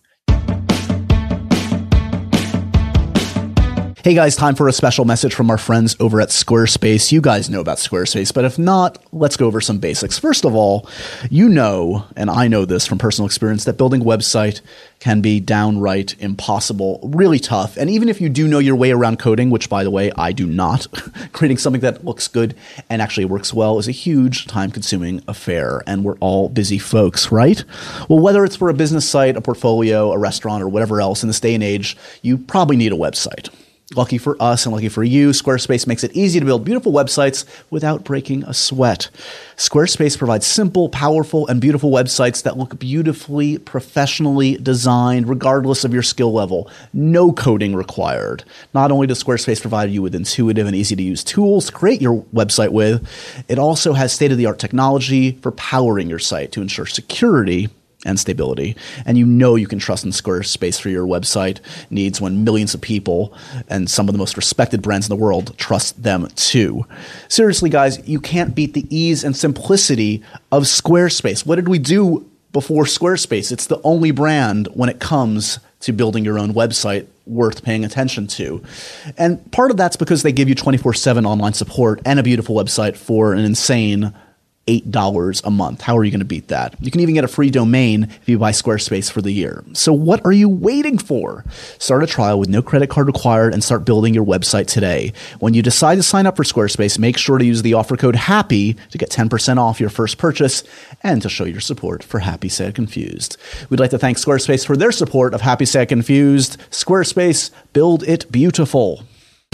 Hey guys, time for a special message from our friends over at Squarespace. You guys know about Squarespace, but if not, let's go over some basics. First of all, you know, and I know this from personal experience, that building a website can be downright impossible, really tough. And even if you do know your way around coding, which by the way, I do not, creating something that looks good and actually works well is a huge time-consuming affair. And we're all busy folks, right? Well, whether it's for a business site, a portfolio, a restaurant, or whatever else in this day and age, you probably need a website. Lucky for us and lucky for you, Squarespace makes it easy to build beautiful websites without breaking a sweat. Squarespace provides simple, powerful, and beautiful websites that look beautifully, professionally designed, regardless of your skill level. No coding required. Not only does Squarespace provide you with intuitive and easy-to-use tools to create your website with, it also has state-of-the-art technology for powering your site to ensure security and stability. And you know you can trust in Squarespace for your website needs when millions of people and some of the most respected brands in the world trust them too. Seriously, guys, you can't beat the ease and simplicity of Squarespace. What did we do before Squarespace? It's the only brand when it comes to building your own website worth paying attention to. And part of that's because they give you 24/7 online support and a beautiful website for an insane $8 a month. How are you going to beat that? You can even get a free domain if you buy Squarespace for the year. So what are you waiting for? Start a trial with no credit card required and start building your website today. When you decide to sign up for Squarespace, make sure to use the offer code HAPPY to get 10% off your first purchase and to show your support for Happy Sad Confused. We'd like to thank Squarespace for their support of Happy Sad Confused. Squarespace, build it beautiful.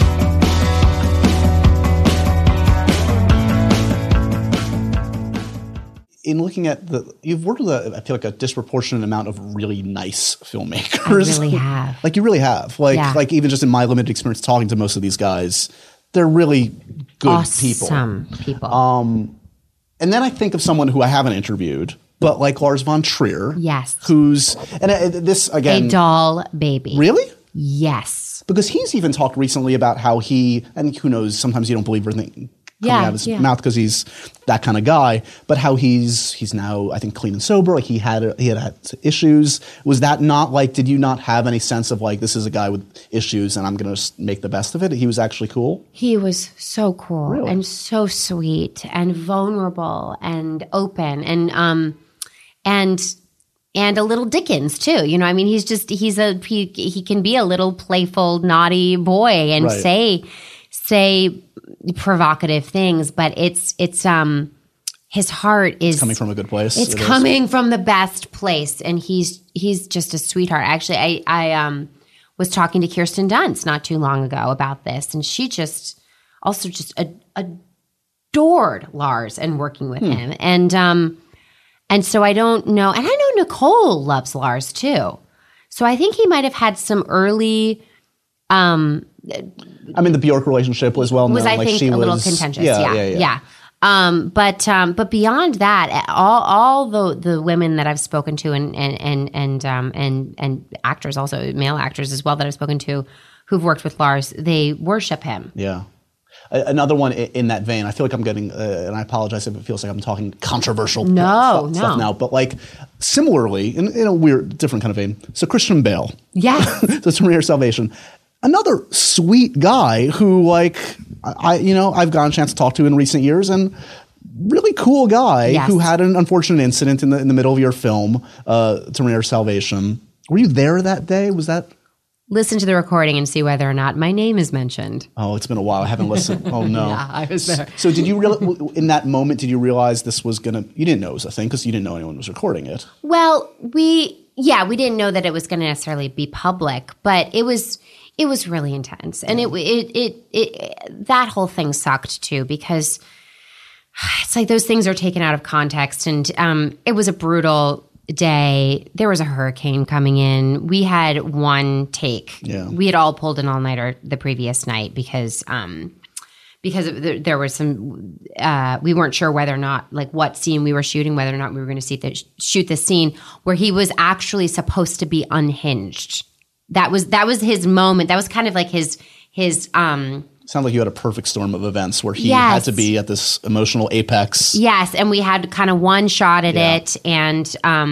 In looking at you've worked with I feel like a disproportionate amount of really nice filmmakers. I really have. Like you really have. Like even just in my limited experience talking to most of these guys, they're really good awesome people. And then I think of someone who I haven't interviewed, but like Lars von Trier. Yes. Who's, and this again. A doll baby. Really? Yes. Because he's even talked recently about how and who knows, sometimes you don't believe everything coming out of his mouth because he's that kind of guy, but how he's now, I think, clean and sober. Like he had issues. Was that not like, did you not have any sense of like, this is a guy with issues and I'm going to make the best of it? He was actually cool? He was so cool. Really? And so sweet and vulnerable and open and a little Dickens too. You know, I mean, he can be a little playful, naughty boy and say provocative things, but it's his heart is coming from a good place. It's coming from the best place, and he's just a sweetheart. Actually, I was talking to Kirsten Dunst not too long ago about this, and she just adored Lars and working with him, and so I don't know, and I know Nicole loves Lars too, so I think he might have had some early. I mean, the Bjork relationship was well known. Was, I think, a little contentious. Yeah. But beyond that, all the women that I've spoken to and actors also, male actors as well, that I've spoken to who've worked with Lars, they worship him. Yeah. Another one in that vein, I feel like I'm getting, and I apologize if it feels like I'm talking controversial stuff now, but like similarly, in a weird, different kind of vein. So Christian Bale. Yes. So Terminator Salvation. Another sweet guy who, like, I've gotten a chance to talk to in recent years, and really cool guy who had an unfortunate incident in the middle of your film, Terminator Salvation. Were you there that day? Was that? Listen to the recording and see whether or not my name is mentioned. Oh, it's been a while. I haven't listened. Oh no. Yeah, I was there. So did you really, in that moment, did you realize this was you didn't know it was a thing because you didn't know anyone was recording it? Well, we didn't know that it was going to necessarily be public, but it was really intense. And it that whole thing sucked too, because it's like those things are taken out of context, and it was a brutal day. There was a hurricane coming in. We had one take. Yeah. We had all pulled an all-nighter the previous night because there was some we weren't sure whether or not, like, what scene we were shooting, whether or not we were going to shoot the scene where he was actually supposed to be unhinged. That was his moment. That was kind of like his Sounds like you had a perfect storm of events where he had to be at this emotional apex. Yes, and we had kind of one shot at it, and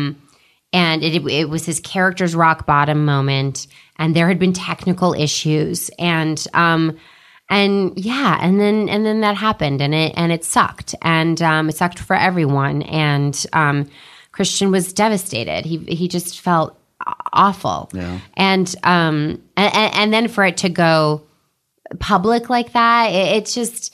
it was his character's rock bottom moment, and there had been technical issues, and then that happened, and it sucked, and it sucked for everyone, and Christian was devastated. He just felt awful, and then for it to go public like that, it's just,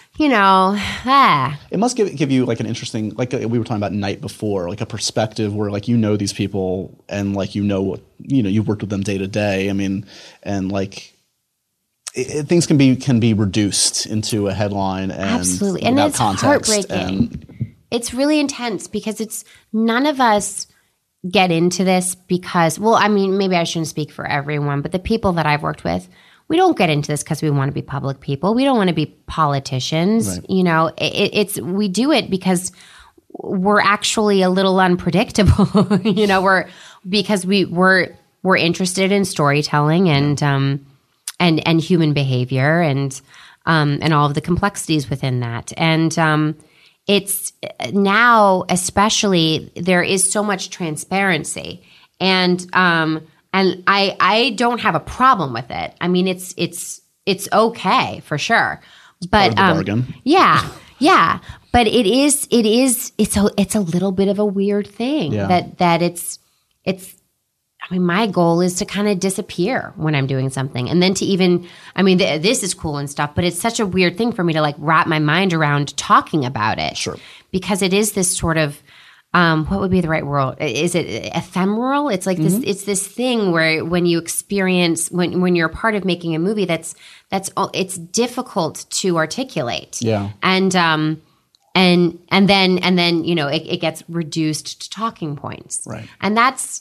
it must give you like an interesting, like we were talking about night before, like a perspective where, like, these people and, like, what you've worked with them day to day. I mean, and like things can be reduced into a headline and absolutely, and without it's context heartbreaking. It's really intense because none of us get into this because, well, I mean, maybe I shouldn't speak for everyone, but the people that I've worked with, we don't get into this because we want to be public people. We don't want to be politicians. Right. You know, we do it because we're actually a little unpredictable. You know, we're interested in storytelling and human behavior and all of the complexities within that. And it's now, especially, there is so much transparency, and I don't have a problem with it. I mean, it's okay for sure, but part of the bargain. yeah. But it's a little bit of a weird thing that it's. I mean, my goal is to kind of disappear when I'm doing something. And then to even, I mean, this is cool and stuff, but it's such a weird thing for me to like wrap my mind around talking about it. Sure. Because it is this sort of, what would be the right word? Is it ephemeral? It's like this, it's this thing where when you experience, when you're a part of making a movie, it's difficult to articulate. Yeah. And then, you know, it gets reduced to talking points. Right. And that's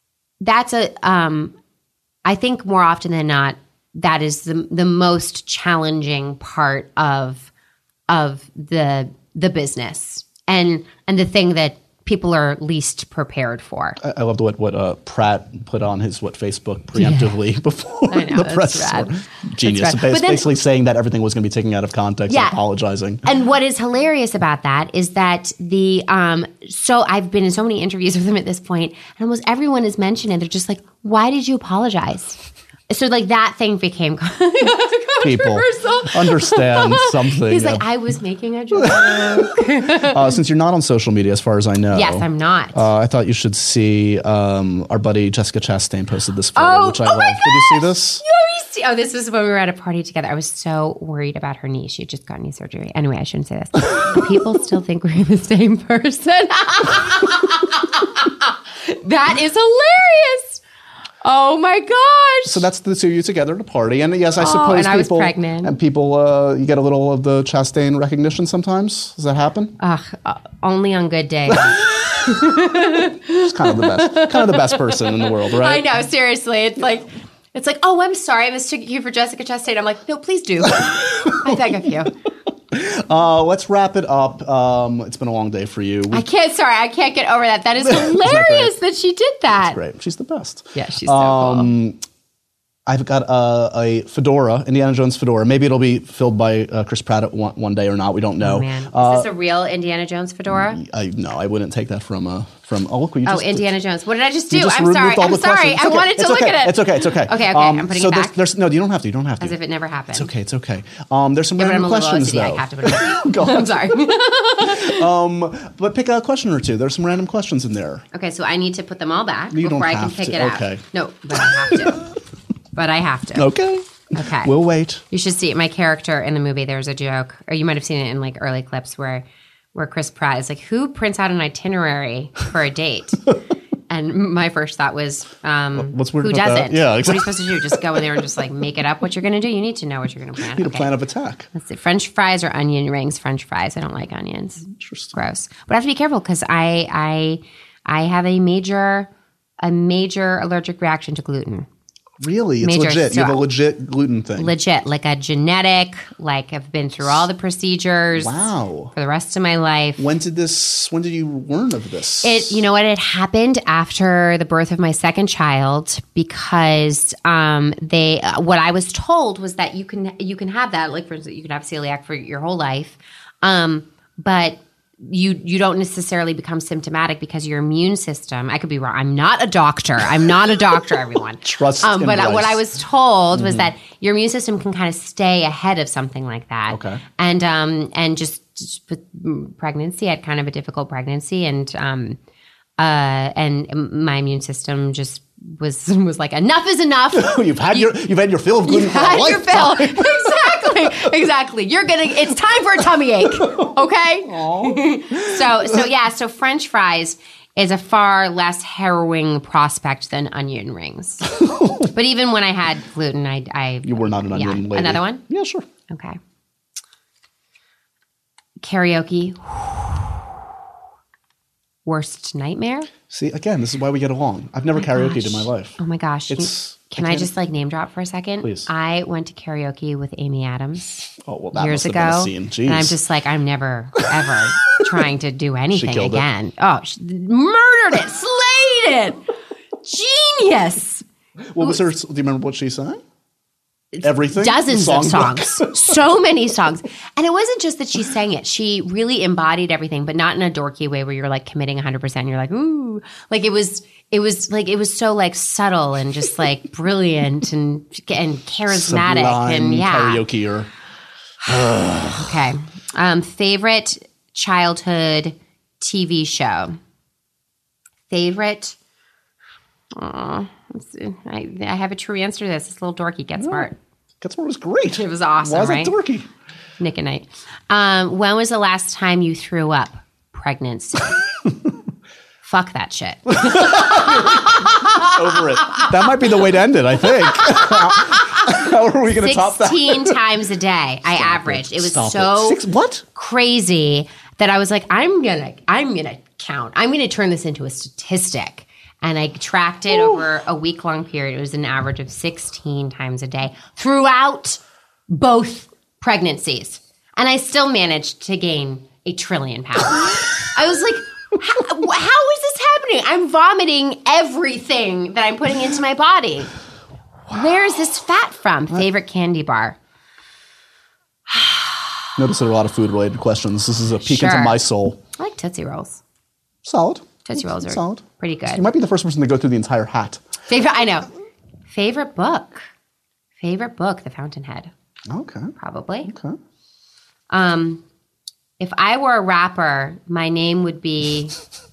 I think more often than not, that is the most challenging part of the business and the thing that people are least prepared for. I loved what Pratt put on his Facebook preemptively before the press. Genius. Basically saying that everything was going to be taken out of context and apologizing. And what is hilarious about that is that so I've been in so many interviews with him at this point, and almost everyone has mentioned it. They're just like, why did you apologize? So like that thing became people understand something. He's like, I was making a joke. Since you're not on social media, as far as I know. Yes, I'm not. I thought you should see our buddy Jessica Chastain posted this photo, which I love. Did you see this? Oh, this was when we were at a party together. I was so worried about her knee. She had just got knee surgery. Anyway, I shouldn't say this. People still think we're the same person. That is hilarious. Oh my gosh! So that's the two of you together at a party, and yes, I suppose and I was pregnant. And people, you get a little of the Chastain recognition sometimes. Does that happen? Only on good days. She's kind of the best person in the world, right? I know. Seriously, it's like, oh, I'm sorry, I mistook you for Jessica Chastain. I'm like, no, please do. I beg of you. Let's wrap it up. It's been a long day for you. I can't get over that. That is hilarious that she did that. That's great. She's the best. Yeah, she's so cool. I've got a fedora, Indiana Jones fedora. Maybe it'll be filled by Chris Pratt one day or not. We don't know. Oh, man. Is this a real Indiana Jones fedora? No, I wouldn't take that from look what you just did. Indiana Jones. What did I just do? I'm sorry. I wanted to look at it. It's okay. Okay, I'm putting it back. No, you don't have to. As if it never happened. It's okay. There's some random questions, though. I have to put it back. Go on. I'm sorry. But pick a question or two. There's some random questions in there. Okay, so I need to put them all back you before I can pick it out. Okay. No, but I have to. Okay. We'll wait. You should see my character in the movie. There's a joke, or you might have seen it in like early clips where Chris Pratt is like, who prints out an itinerary for a date? And my first thought was, what's weird who about doesn't? That? Yeah, exactly. What are you supposed to do? Just go in there and just like make it up what you're going to do? You need to know what you're going to plan. You need a plan of attack. Let's see. French fries or onion rings? French fries. I don't like onions. Interesting. Gross. But I have to be careful because I have a major allergic reaction to gluten. Really? It's legit. You have a legit gluten thing. Legit. Like a genetic, like I've been through all the procedures. Wow. For the rest of my life. When did you learn of this? You know what? It happened after the birth of my second child because what I was told was that you can have that. Like for instance, you can have celiac for your whole life. But you don't necessarily become symptomatic because your immune system, I could be wrong. I'm not a doctor, everyone. Trust But what I was told was that your immune system can kind of stay ahead of something like that. Okay. And just with pregnancy, I had kind of a difficult pregnancy and my immune system just was like, enough is enough. You've had your fill of gluten. You've had your fill. Exactly. It's time for a tummy ache. Okay. So French fries is a far less harrowing prospect than onion rings. But even when I had gluten, You were not an onion lady. Another one? Yeah, sure. Okay. Karaoke. Worst nightmare? See, again, this is why we get along. I've never karaoke'd in my life. Oh my gosh. Can I just like name drop for a second? Please. I went to karaoke with Amy Adams Oh, well, that years must have ago. been a scene. Jeez. And I'm just like, I'm never, ever trying to do anything killed it. again. Oh, she murdered it, slayed it. Genius. What was her? Do you remember what she sang? Everything? Dozens The of songbook? songs. So many songs. And it wasn't just that she sang it. She really embodied everything, but not in a dorky way where you're like committing 100% and you're like, ooh. Like it was so like subtle and just like brilliant and charismatic. Sublime and yeah. karaoke-er. Okay. Favorite childhood TV show. Favorite. Let's see. I have a true answer to this. It's a little dorky. Get Smart. Get Smart was great. It was awesome, Why is right? that dorky? Nick and Night. When was the last time you threw up? Pregnancy. Fuck that shit. Over it. That might be the way to end it, I think. How are we going to top that? 16 times a day I averaged. It was Stop so it. What? crazy that I was like, I'm gonna count. I'm gonna turn this into a statistic. And I tracked it over a week-long period. It was an average of 16 times a day throughout both pregnancies. And I still managed to gain 1 trillion pounds. I was like, how is this happening? I'm vomiting everything that I'm putting into my body. Where is this fat from? Favorite candy bar? Notice there are a lot of food-related questions. This is a peek into Sure. my soul. I like Tootsie Rolls. Solid. Tootsie Rolls are solid. pretty good. You might be the first person to go through the entire hat. I know. Favorite book? The Fountainhead, Okay. probably. Okay. If I were a rapper, my name would be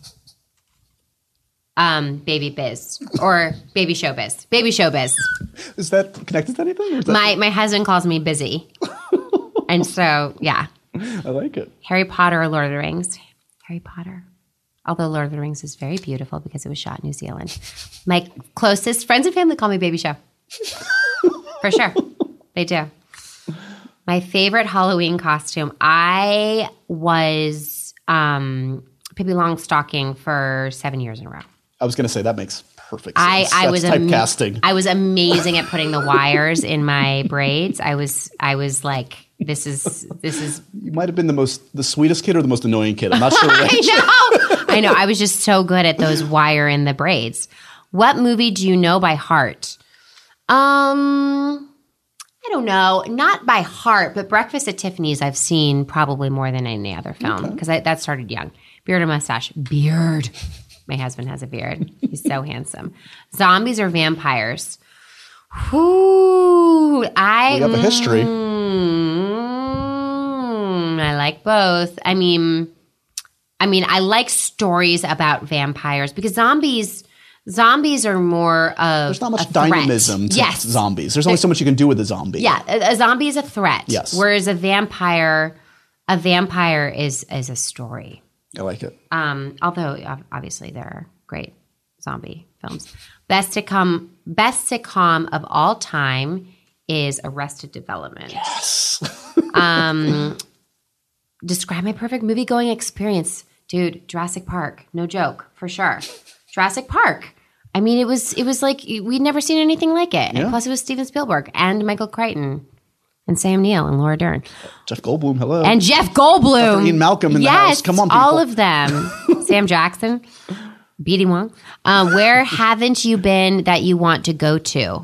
Baby Biz or Baby Showbiz. Baby Showbiz. Is that connected to anything? Or is that, My husband calls me Busy. And so, yeah. I like it. Harry Potter or Lord of the Rings? Harry Potter. Although Lord of the Rings is very beautiful because it was shot in New Zealand. My closest friends and family call me Baby Show. For sure. They do. My favorite Halloween costume. I was Pippi Longstocking for 7 years in a row. I was going to say that makes perfect sense. I was typecasting. I was amazing at putting the wires in my braids. I was like, this is. You might have been the sweetest kid or the most annoying kid. I'm not sure which. I know. I was just so good at those wire in the braids. What movie do you know by heart? I don't know. Not by heart, but Breakfast at Tiffany's I've seen probably more than any other film because that started young. Beard or mustache? Beard. My husband has a beard. He's so handsome. Zombies or vampires? Ooh, We have a history. I like both. I mean, I like stories about vampires because zombies are more of There's not much a threat. dynamism to Yes. zombies. There's only so much you can do with a zombie. Yeah, a zombie is a threat. Yes. Whereas a vampire is a story. I like it. Although obviously there are great zombie films. Best sitcom of all time is Arrested Development. Yes. Describe my perfect movie-going experience. Dude, Jurassic Park. No joke, for sure. Jurassic Park. I mean, it was like we'd never seen anything like it. Yeah. And plus it was Steven Spielberg and Michael Crichton and Sam Neill and Laura Dern. Jeff Goldblum, hello. And Jeff Goldblum. After Ian Malcolm in the house. Come on, people. All of them. Sam Jackson. B.D. Wong. Where haven't you been that you want to go to?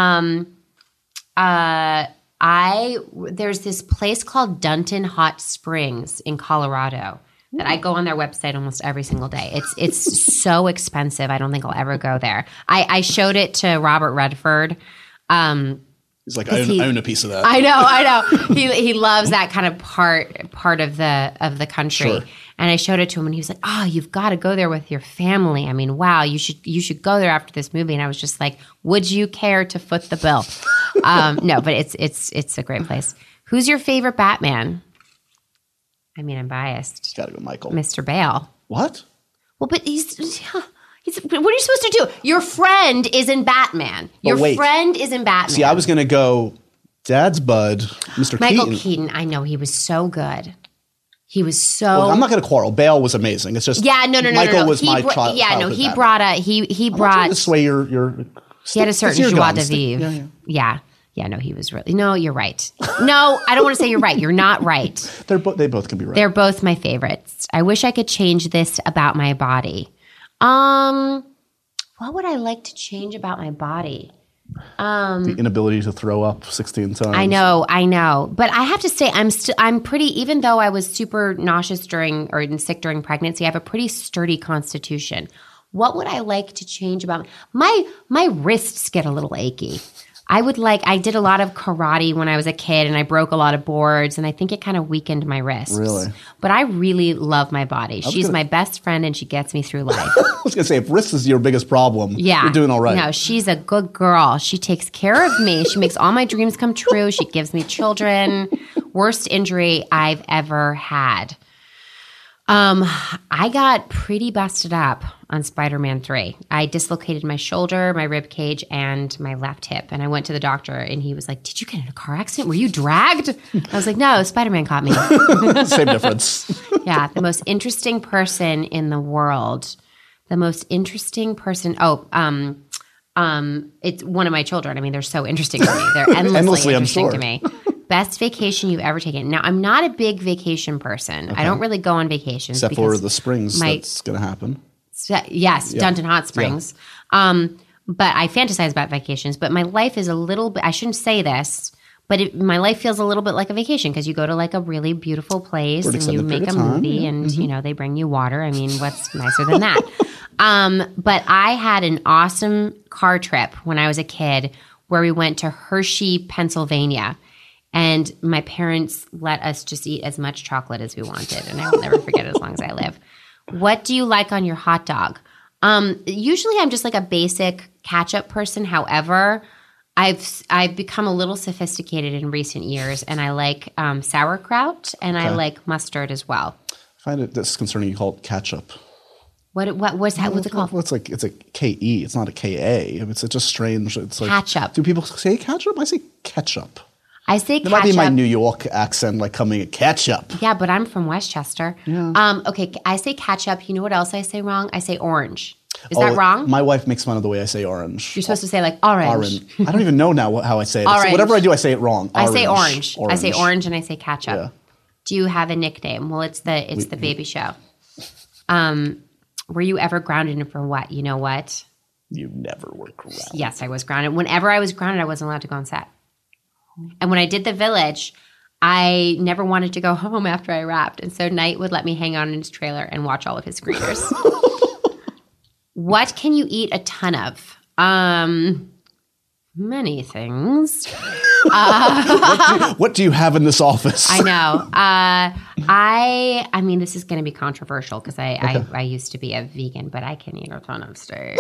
There's this place called Dunton Hot Springs in Colorado that I go on their website almost every single day. It's so expensive. I don't think I'll ever go there. I showed it to Robert Redford. He's like, I own a piece of that. I know. He loves that kind of part of the country. Sure. And I showed it to him, and he was like, "Oh, you've got to go there with your family. I mean, wow, you should go there after this movie." And I was just like, "Would you care to foot the bill?" No, but it's a great place. Who's your favorite Batman? I mean, I'm biased. Gotta go, Michael. Mr. Bale. What? Well, but he's what are you supposed to do? Your friend is in Batman. Your friend is in Batman. See, I was going to go Dad's bud, Mr. Michael Keaton. I know, he was so good. He was so. Well, I'm not going to quarrel. Bale was amazing. It's just Michael was my child. Yeah, no, he brought a he brought. This way, you're. He had a certain joie de vivre. Yeah. No, he was really. No, you're right. No, I don't want to say you're right. You're not right. They both can be right. They're both my favorites. I wish I could change this about my body. What would I like to change about my body? The inability to throw up 16 times. I know. But I have to say, I'm pretty, even though I was super nauseous sick during pregnancy, I have a pretty sturdy constitution. What would I like to change about my wrists get a little achy. I did a lot of karate when I was a kid and I broke a lot of boards and I think it kind of weakened my wrists. Really? But I really love my body. She's my best friend and she gets me through life. I was going to say, if wrists is your biggest problem, you're doing all right. No, she's a good girl. She takes care of me. She makes all my dreams come true. She gives me children. Worst injury I've ever had. I got pretty busted up on Spider-Man 3. I dislocated my shoulder, my rib cage, and my left hip. And I went to the doctor, and he was like, "Did you get in a car accident? Were you dragged?" I was like, "No, Spider-Man caught me." Same difference. Yeah, the most interesting person in the world. The most interesting person. It's one of my children. I mean, they're so interesting to me. They're endlessly interesting to me. Best vacation you've ever taken. Now, I'm not a big vacation person. Okay. I don't really go on vacations. Except for the springs, that's going to happen. Yes, yeah. Dunton Hot Springs. Yeah. But I fantasize about vacations. But my life is a little bit, I shouldn't say this, but my life feels a little bit like a vacation because you go to like a really beautiful place and you make a movie and, they bring you water. I mean, what's nicer than that? But I had an awesome car trip when I was a kid where we went to Hershey, Pennsylvania. And my parents let us just eat as much chocolate as we wanted. And I will never forget it as long as I live. What do you like on your hot dog? Usually I'm just like a basic ketchup person. However, I've become a little sophisticated in recent years. And I like sauerkraut and I like mustard as well. I find it disconcerting you call it ketchup. What's that? What's it called? Well, it's a K-E. It's not a K-A. It's just strange. It's like ketchup. Do people say ketchup? I say ketchup. I say ketchup. It might be my New York accent, like coming at ketchup. Yeah, but I'm from Westchester. Yeah. Okay, I say ketchup. You know what else I say wrong? I say orange. Is that wrong? My wife makes fun of the way I say orange. You're supposed to say like orange. I don't even know now how I say it. So whatever I do, I say it wrong. I say orange. I say orange and I say ketchup. Yeah. Do you have a nickname? Well, it's the baby show. Were you ever grounded for what? You know what? You never were grounded. Yes, I was grounded. Whenever I was grounded, I wasn't allowed to go on set. And when I did The Village, I never wanted to go home after I wrapped. And so Knight would let me hang out in his trailer and watch all of his screeners. What can you eat a ton of? Many things. What do you have in this office? I know. I mean, this is going to be controversial because I used to be a vegan, but I can eat a ton of steak.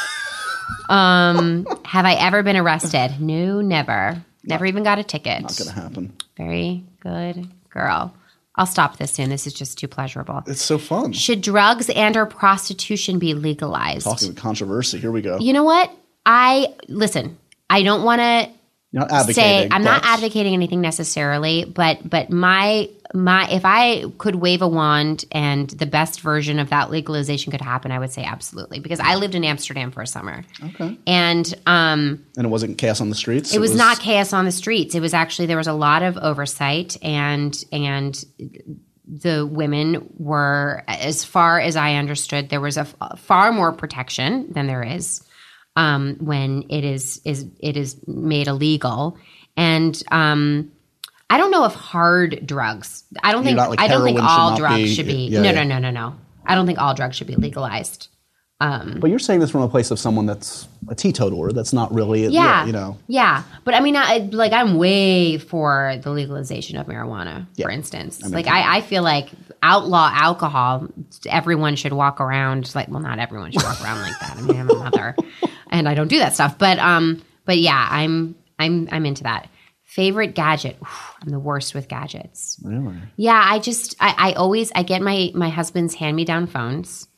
Have I ever been arrested? No, never. Never even got a ticket. Not going to happen. Very good girl. I'll stop this soon. This is just too pleasurable. It's so fun. Should drugs and or prostitution be legalized? Talking of controversy. Here we go. You know what? Listen, I don't want to say I'm not advocating anything necessarily, but my if I could wave a wand and the best version of that legalization could happen, I would say absolutely. Because I lived in Amsterdam for a summer. Okay. And it wasn't chaos on the streets? It was not chaos on the streets. It was actually, there was a lot of oversight and the women were, as far as I understood, there was a far more protection than there is when it is made illegal. And I don't know if hard drugs. I don't think all drugs should be. No. I don't think all drugs should be legalized. But you're saying this from a place of someone that's a teetotaler. That's not really. Yeah, but I mean, I'm way for the legalization of marijuana, for instance. I feel like outlaw alcohol. Everyone should walk around not everyone should walk around like that. I mean, I'm a mother, and I don't do that stuff. But yeah, I'm into that. Favorite gadget? I'm the worst with gadgets. Really? Yeah, I get my husband's hand-me-down phones.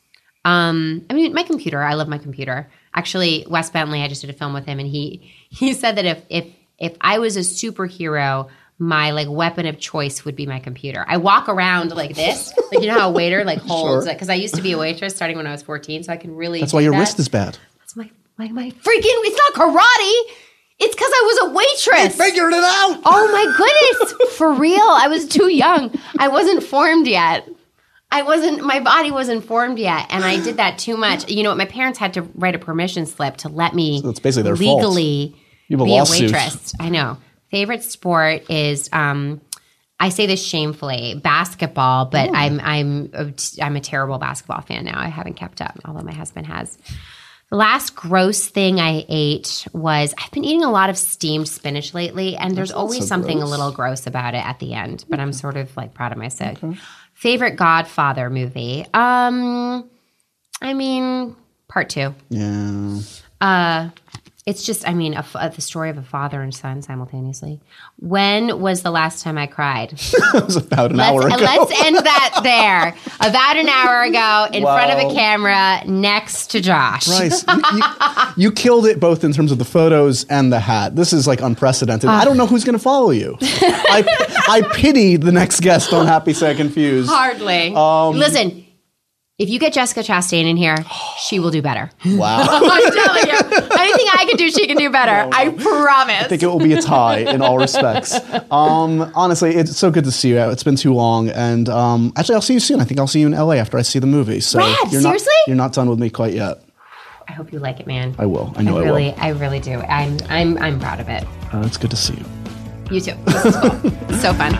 I mean, my computer. I love my computer. Actually, Wes Bentley, I just did a film with him, and he said that if I was a superhero, my like weapon of choice would be my computer. I walk around like this, like you know how a waiter like holds it, because I used to be a waitress starting when I was 14, so I can really. That's why your wrist is bad. That's my freaking. It's not karate. It's because I was a waitress. You figured it out. Oh my goodness, for real. I was too young. I wasn't formed yet. My body wasn't formed yet, and I did that too much. You know what? My parents had to write a permission slip to let me so it's basically their legally fault. be a waitress. I know. Favorite sport is, I say this shamefully, basketball, but I'm a terrible basketball fan now. I haven't kept up, although my husband has. The last gross thing I ate was, I've been eating a lot of steamed spinach lately, and there's always something a little gross about it at the end, but I'm sort of like proud of myself. Okay. Favorite Godfather movie? I mean, part 2. Yeah. It's just, I mean, the story of a father and son simultaneously. When was the last time I cried? It was about an hour ago. Let's end that there. About an hour ago, in front of a camera, next to Josh. Bryce, you killed it both in terms of the photos and the hat. This is like unprecedented. I don't know who's going to follow you. I pity the next guest on Happy Sad Confused. Hardly. Listen. If you get Jessica Chastain in here, she will do better. Wow. I'm telling you. Anything I can do, she can do better. No. I promise. I think it will be a tie in all respects. Honestly, it's so good to see you. It's been too long. And actually, I'll see you soon. I think I'll see you in LA after I see the movie. So Rad, seriously? You're not done with me quite yet. I hope you like it, man. I will. I know I will. I really do. I'm proud of it. It's good to see you. You too. This is cool. It's so fun.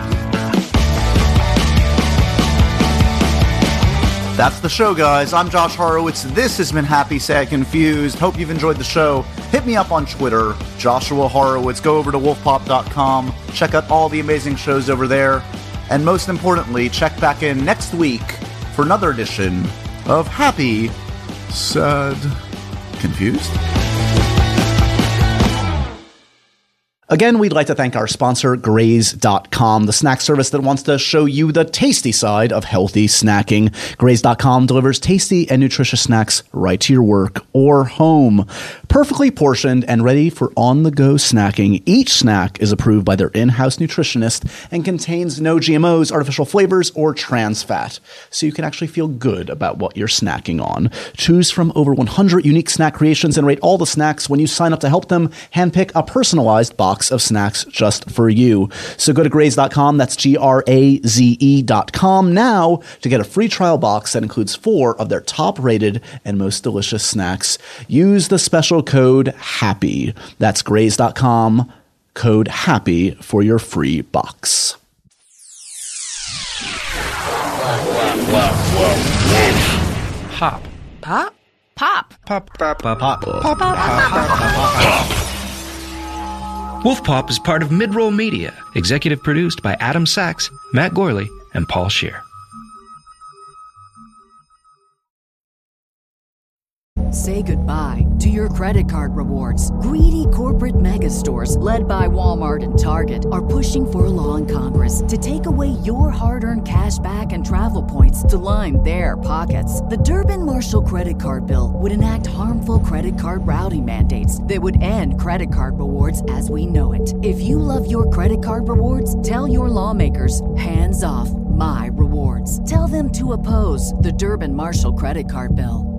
That's the show, guys. I'm Josh Horowitz. This has been Happy, Sad, Confused. Hope you've enjoyed the show. Hit me up on Twitter, Joshua Horowitz. Go over to wolfpop.com. Check out all the amazing shows over there. And most importantly, check back in next week for another edition of Happy, Sad, Confused. Again, we'd like to thank our sponsor, Graze.com, the snack service that wants to show you the tasty side of healthy snacking. Graze.com delivers tasty and nutritious snacks right to your work or home. Perfectly portioned and ready for on-the-go snacking, each snack is approved by their in-house nutritionist and contains no GMOs, artificial flavors, or trans fat. So you can actually feel good about what you're snacking on. Choose from over 100 unique snack creations and rate all the snacks when you sign up to help them handpick a personalized box of snacks just for you. So go to Graze.com, that's Graze.com now to get a free trial box that includes 4 of their top-rated and most delicious snacks. Use the special code HAPPY. That's Graze.com, code HAPPY for your free box. Pop. Pop? Pop. Pop. Pop. Pop. Pop. Pop. Pop. Wolf Pop is part of Midroll Media, executive produced by Adam Sachs, Matt Gorley, and Paul Scheer. Say goodbye to your credit card rewards. Greedy corporate mega stores, led by Walmart and Target, are pushing for a law in Congress to take away your hard-earned cash back and travel points to line their pockets. The Durbin-Marshall credit card bill would enact harmful credit card routing mandates that would end credit card rewards as we know it. If you love your credit card rewards, tell your lawmakers, hands off my rewards. Tell them to oppose the Durbin-Marshall credit card bill.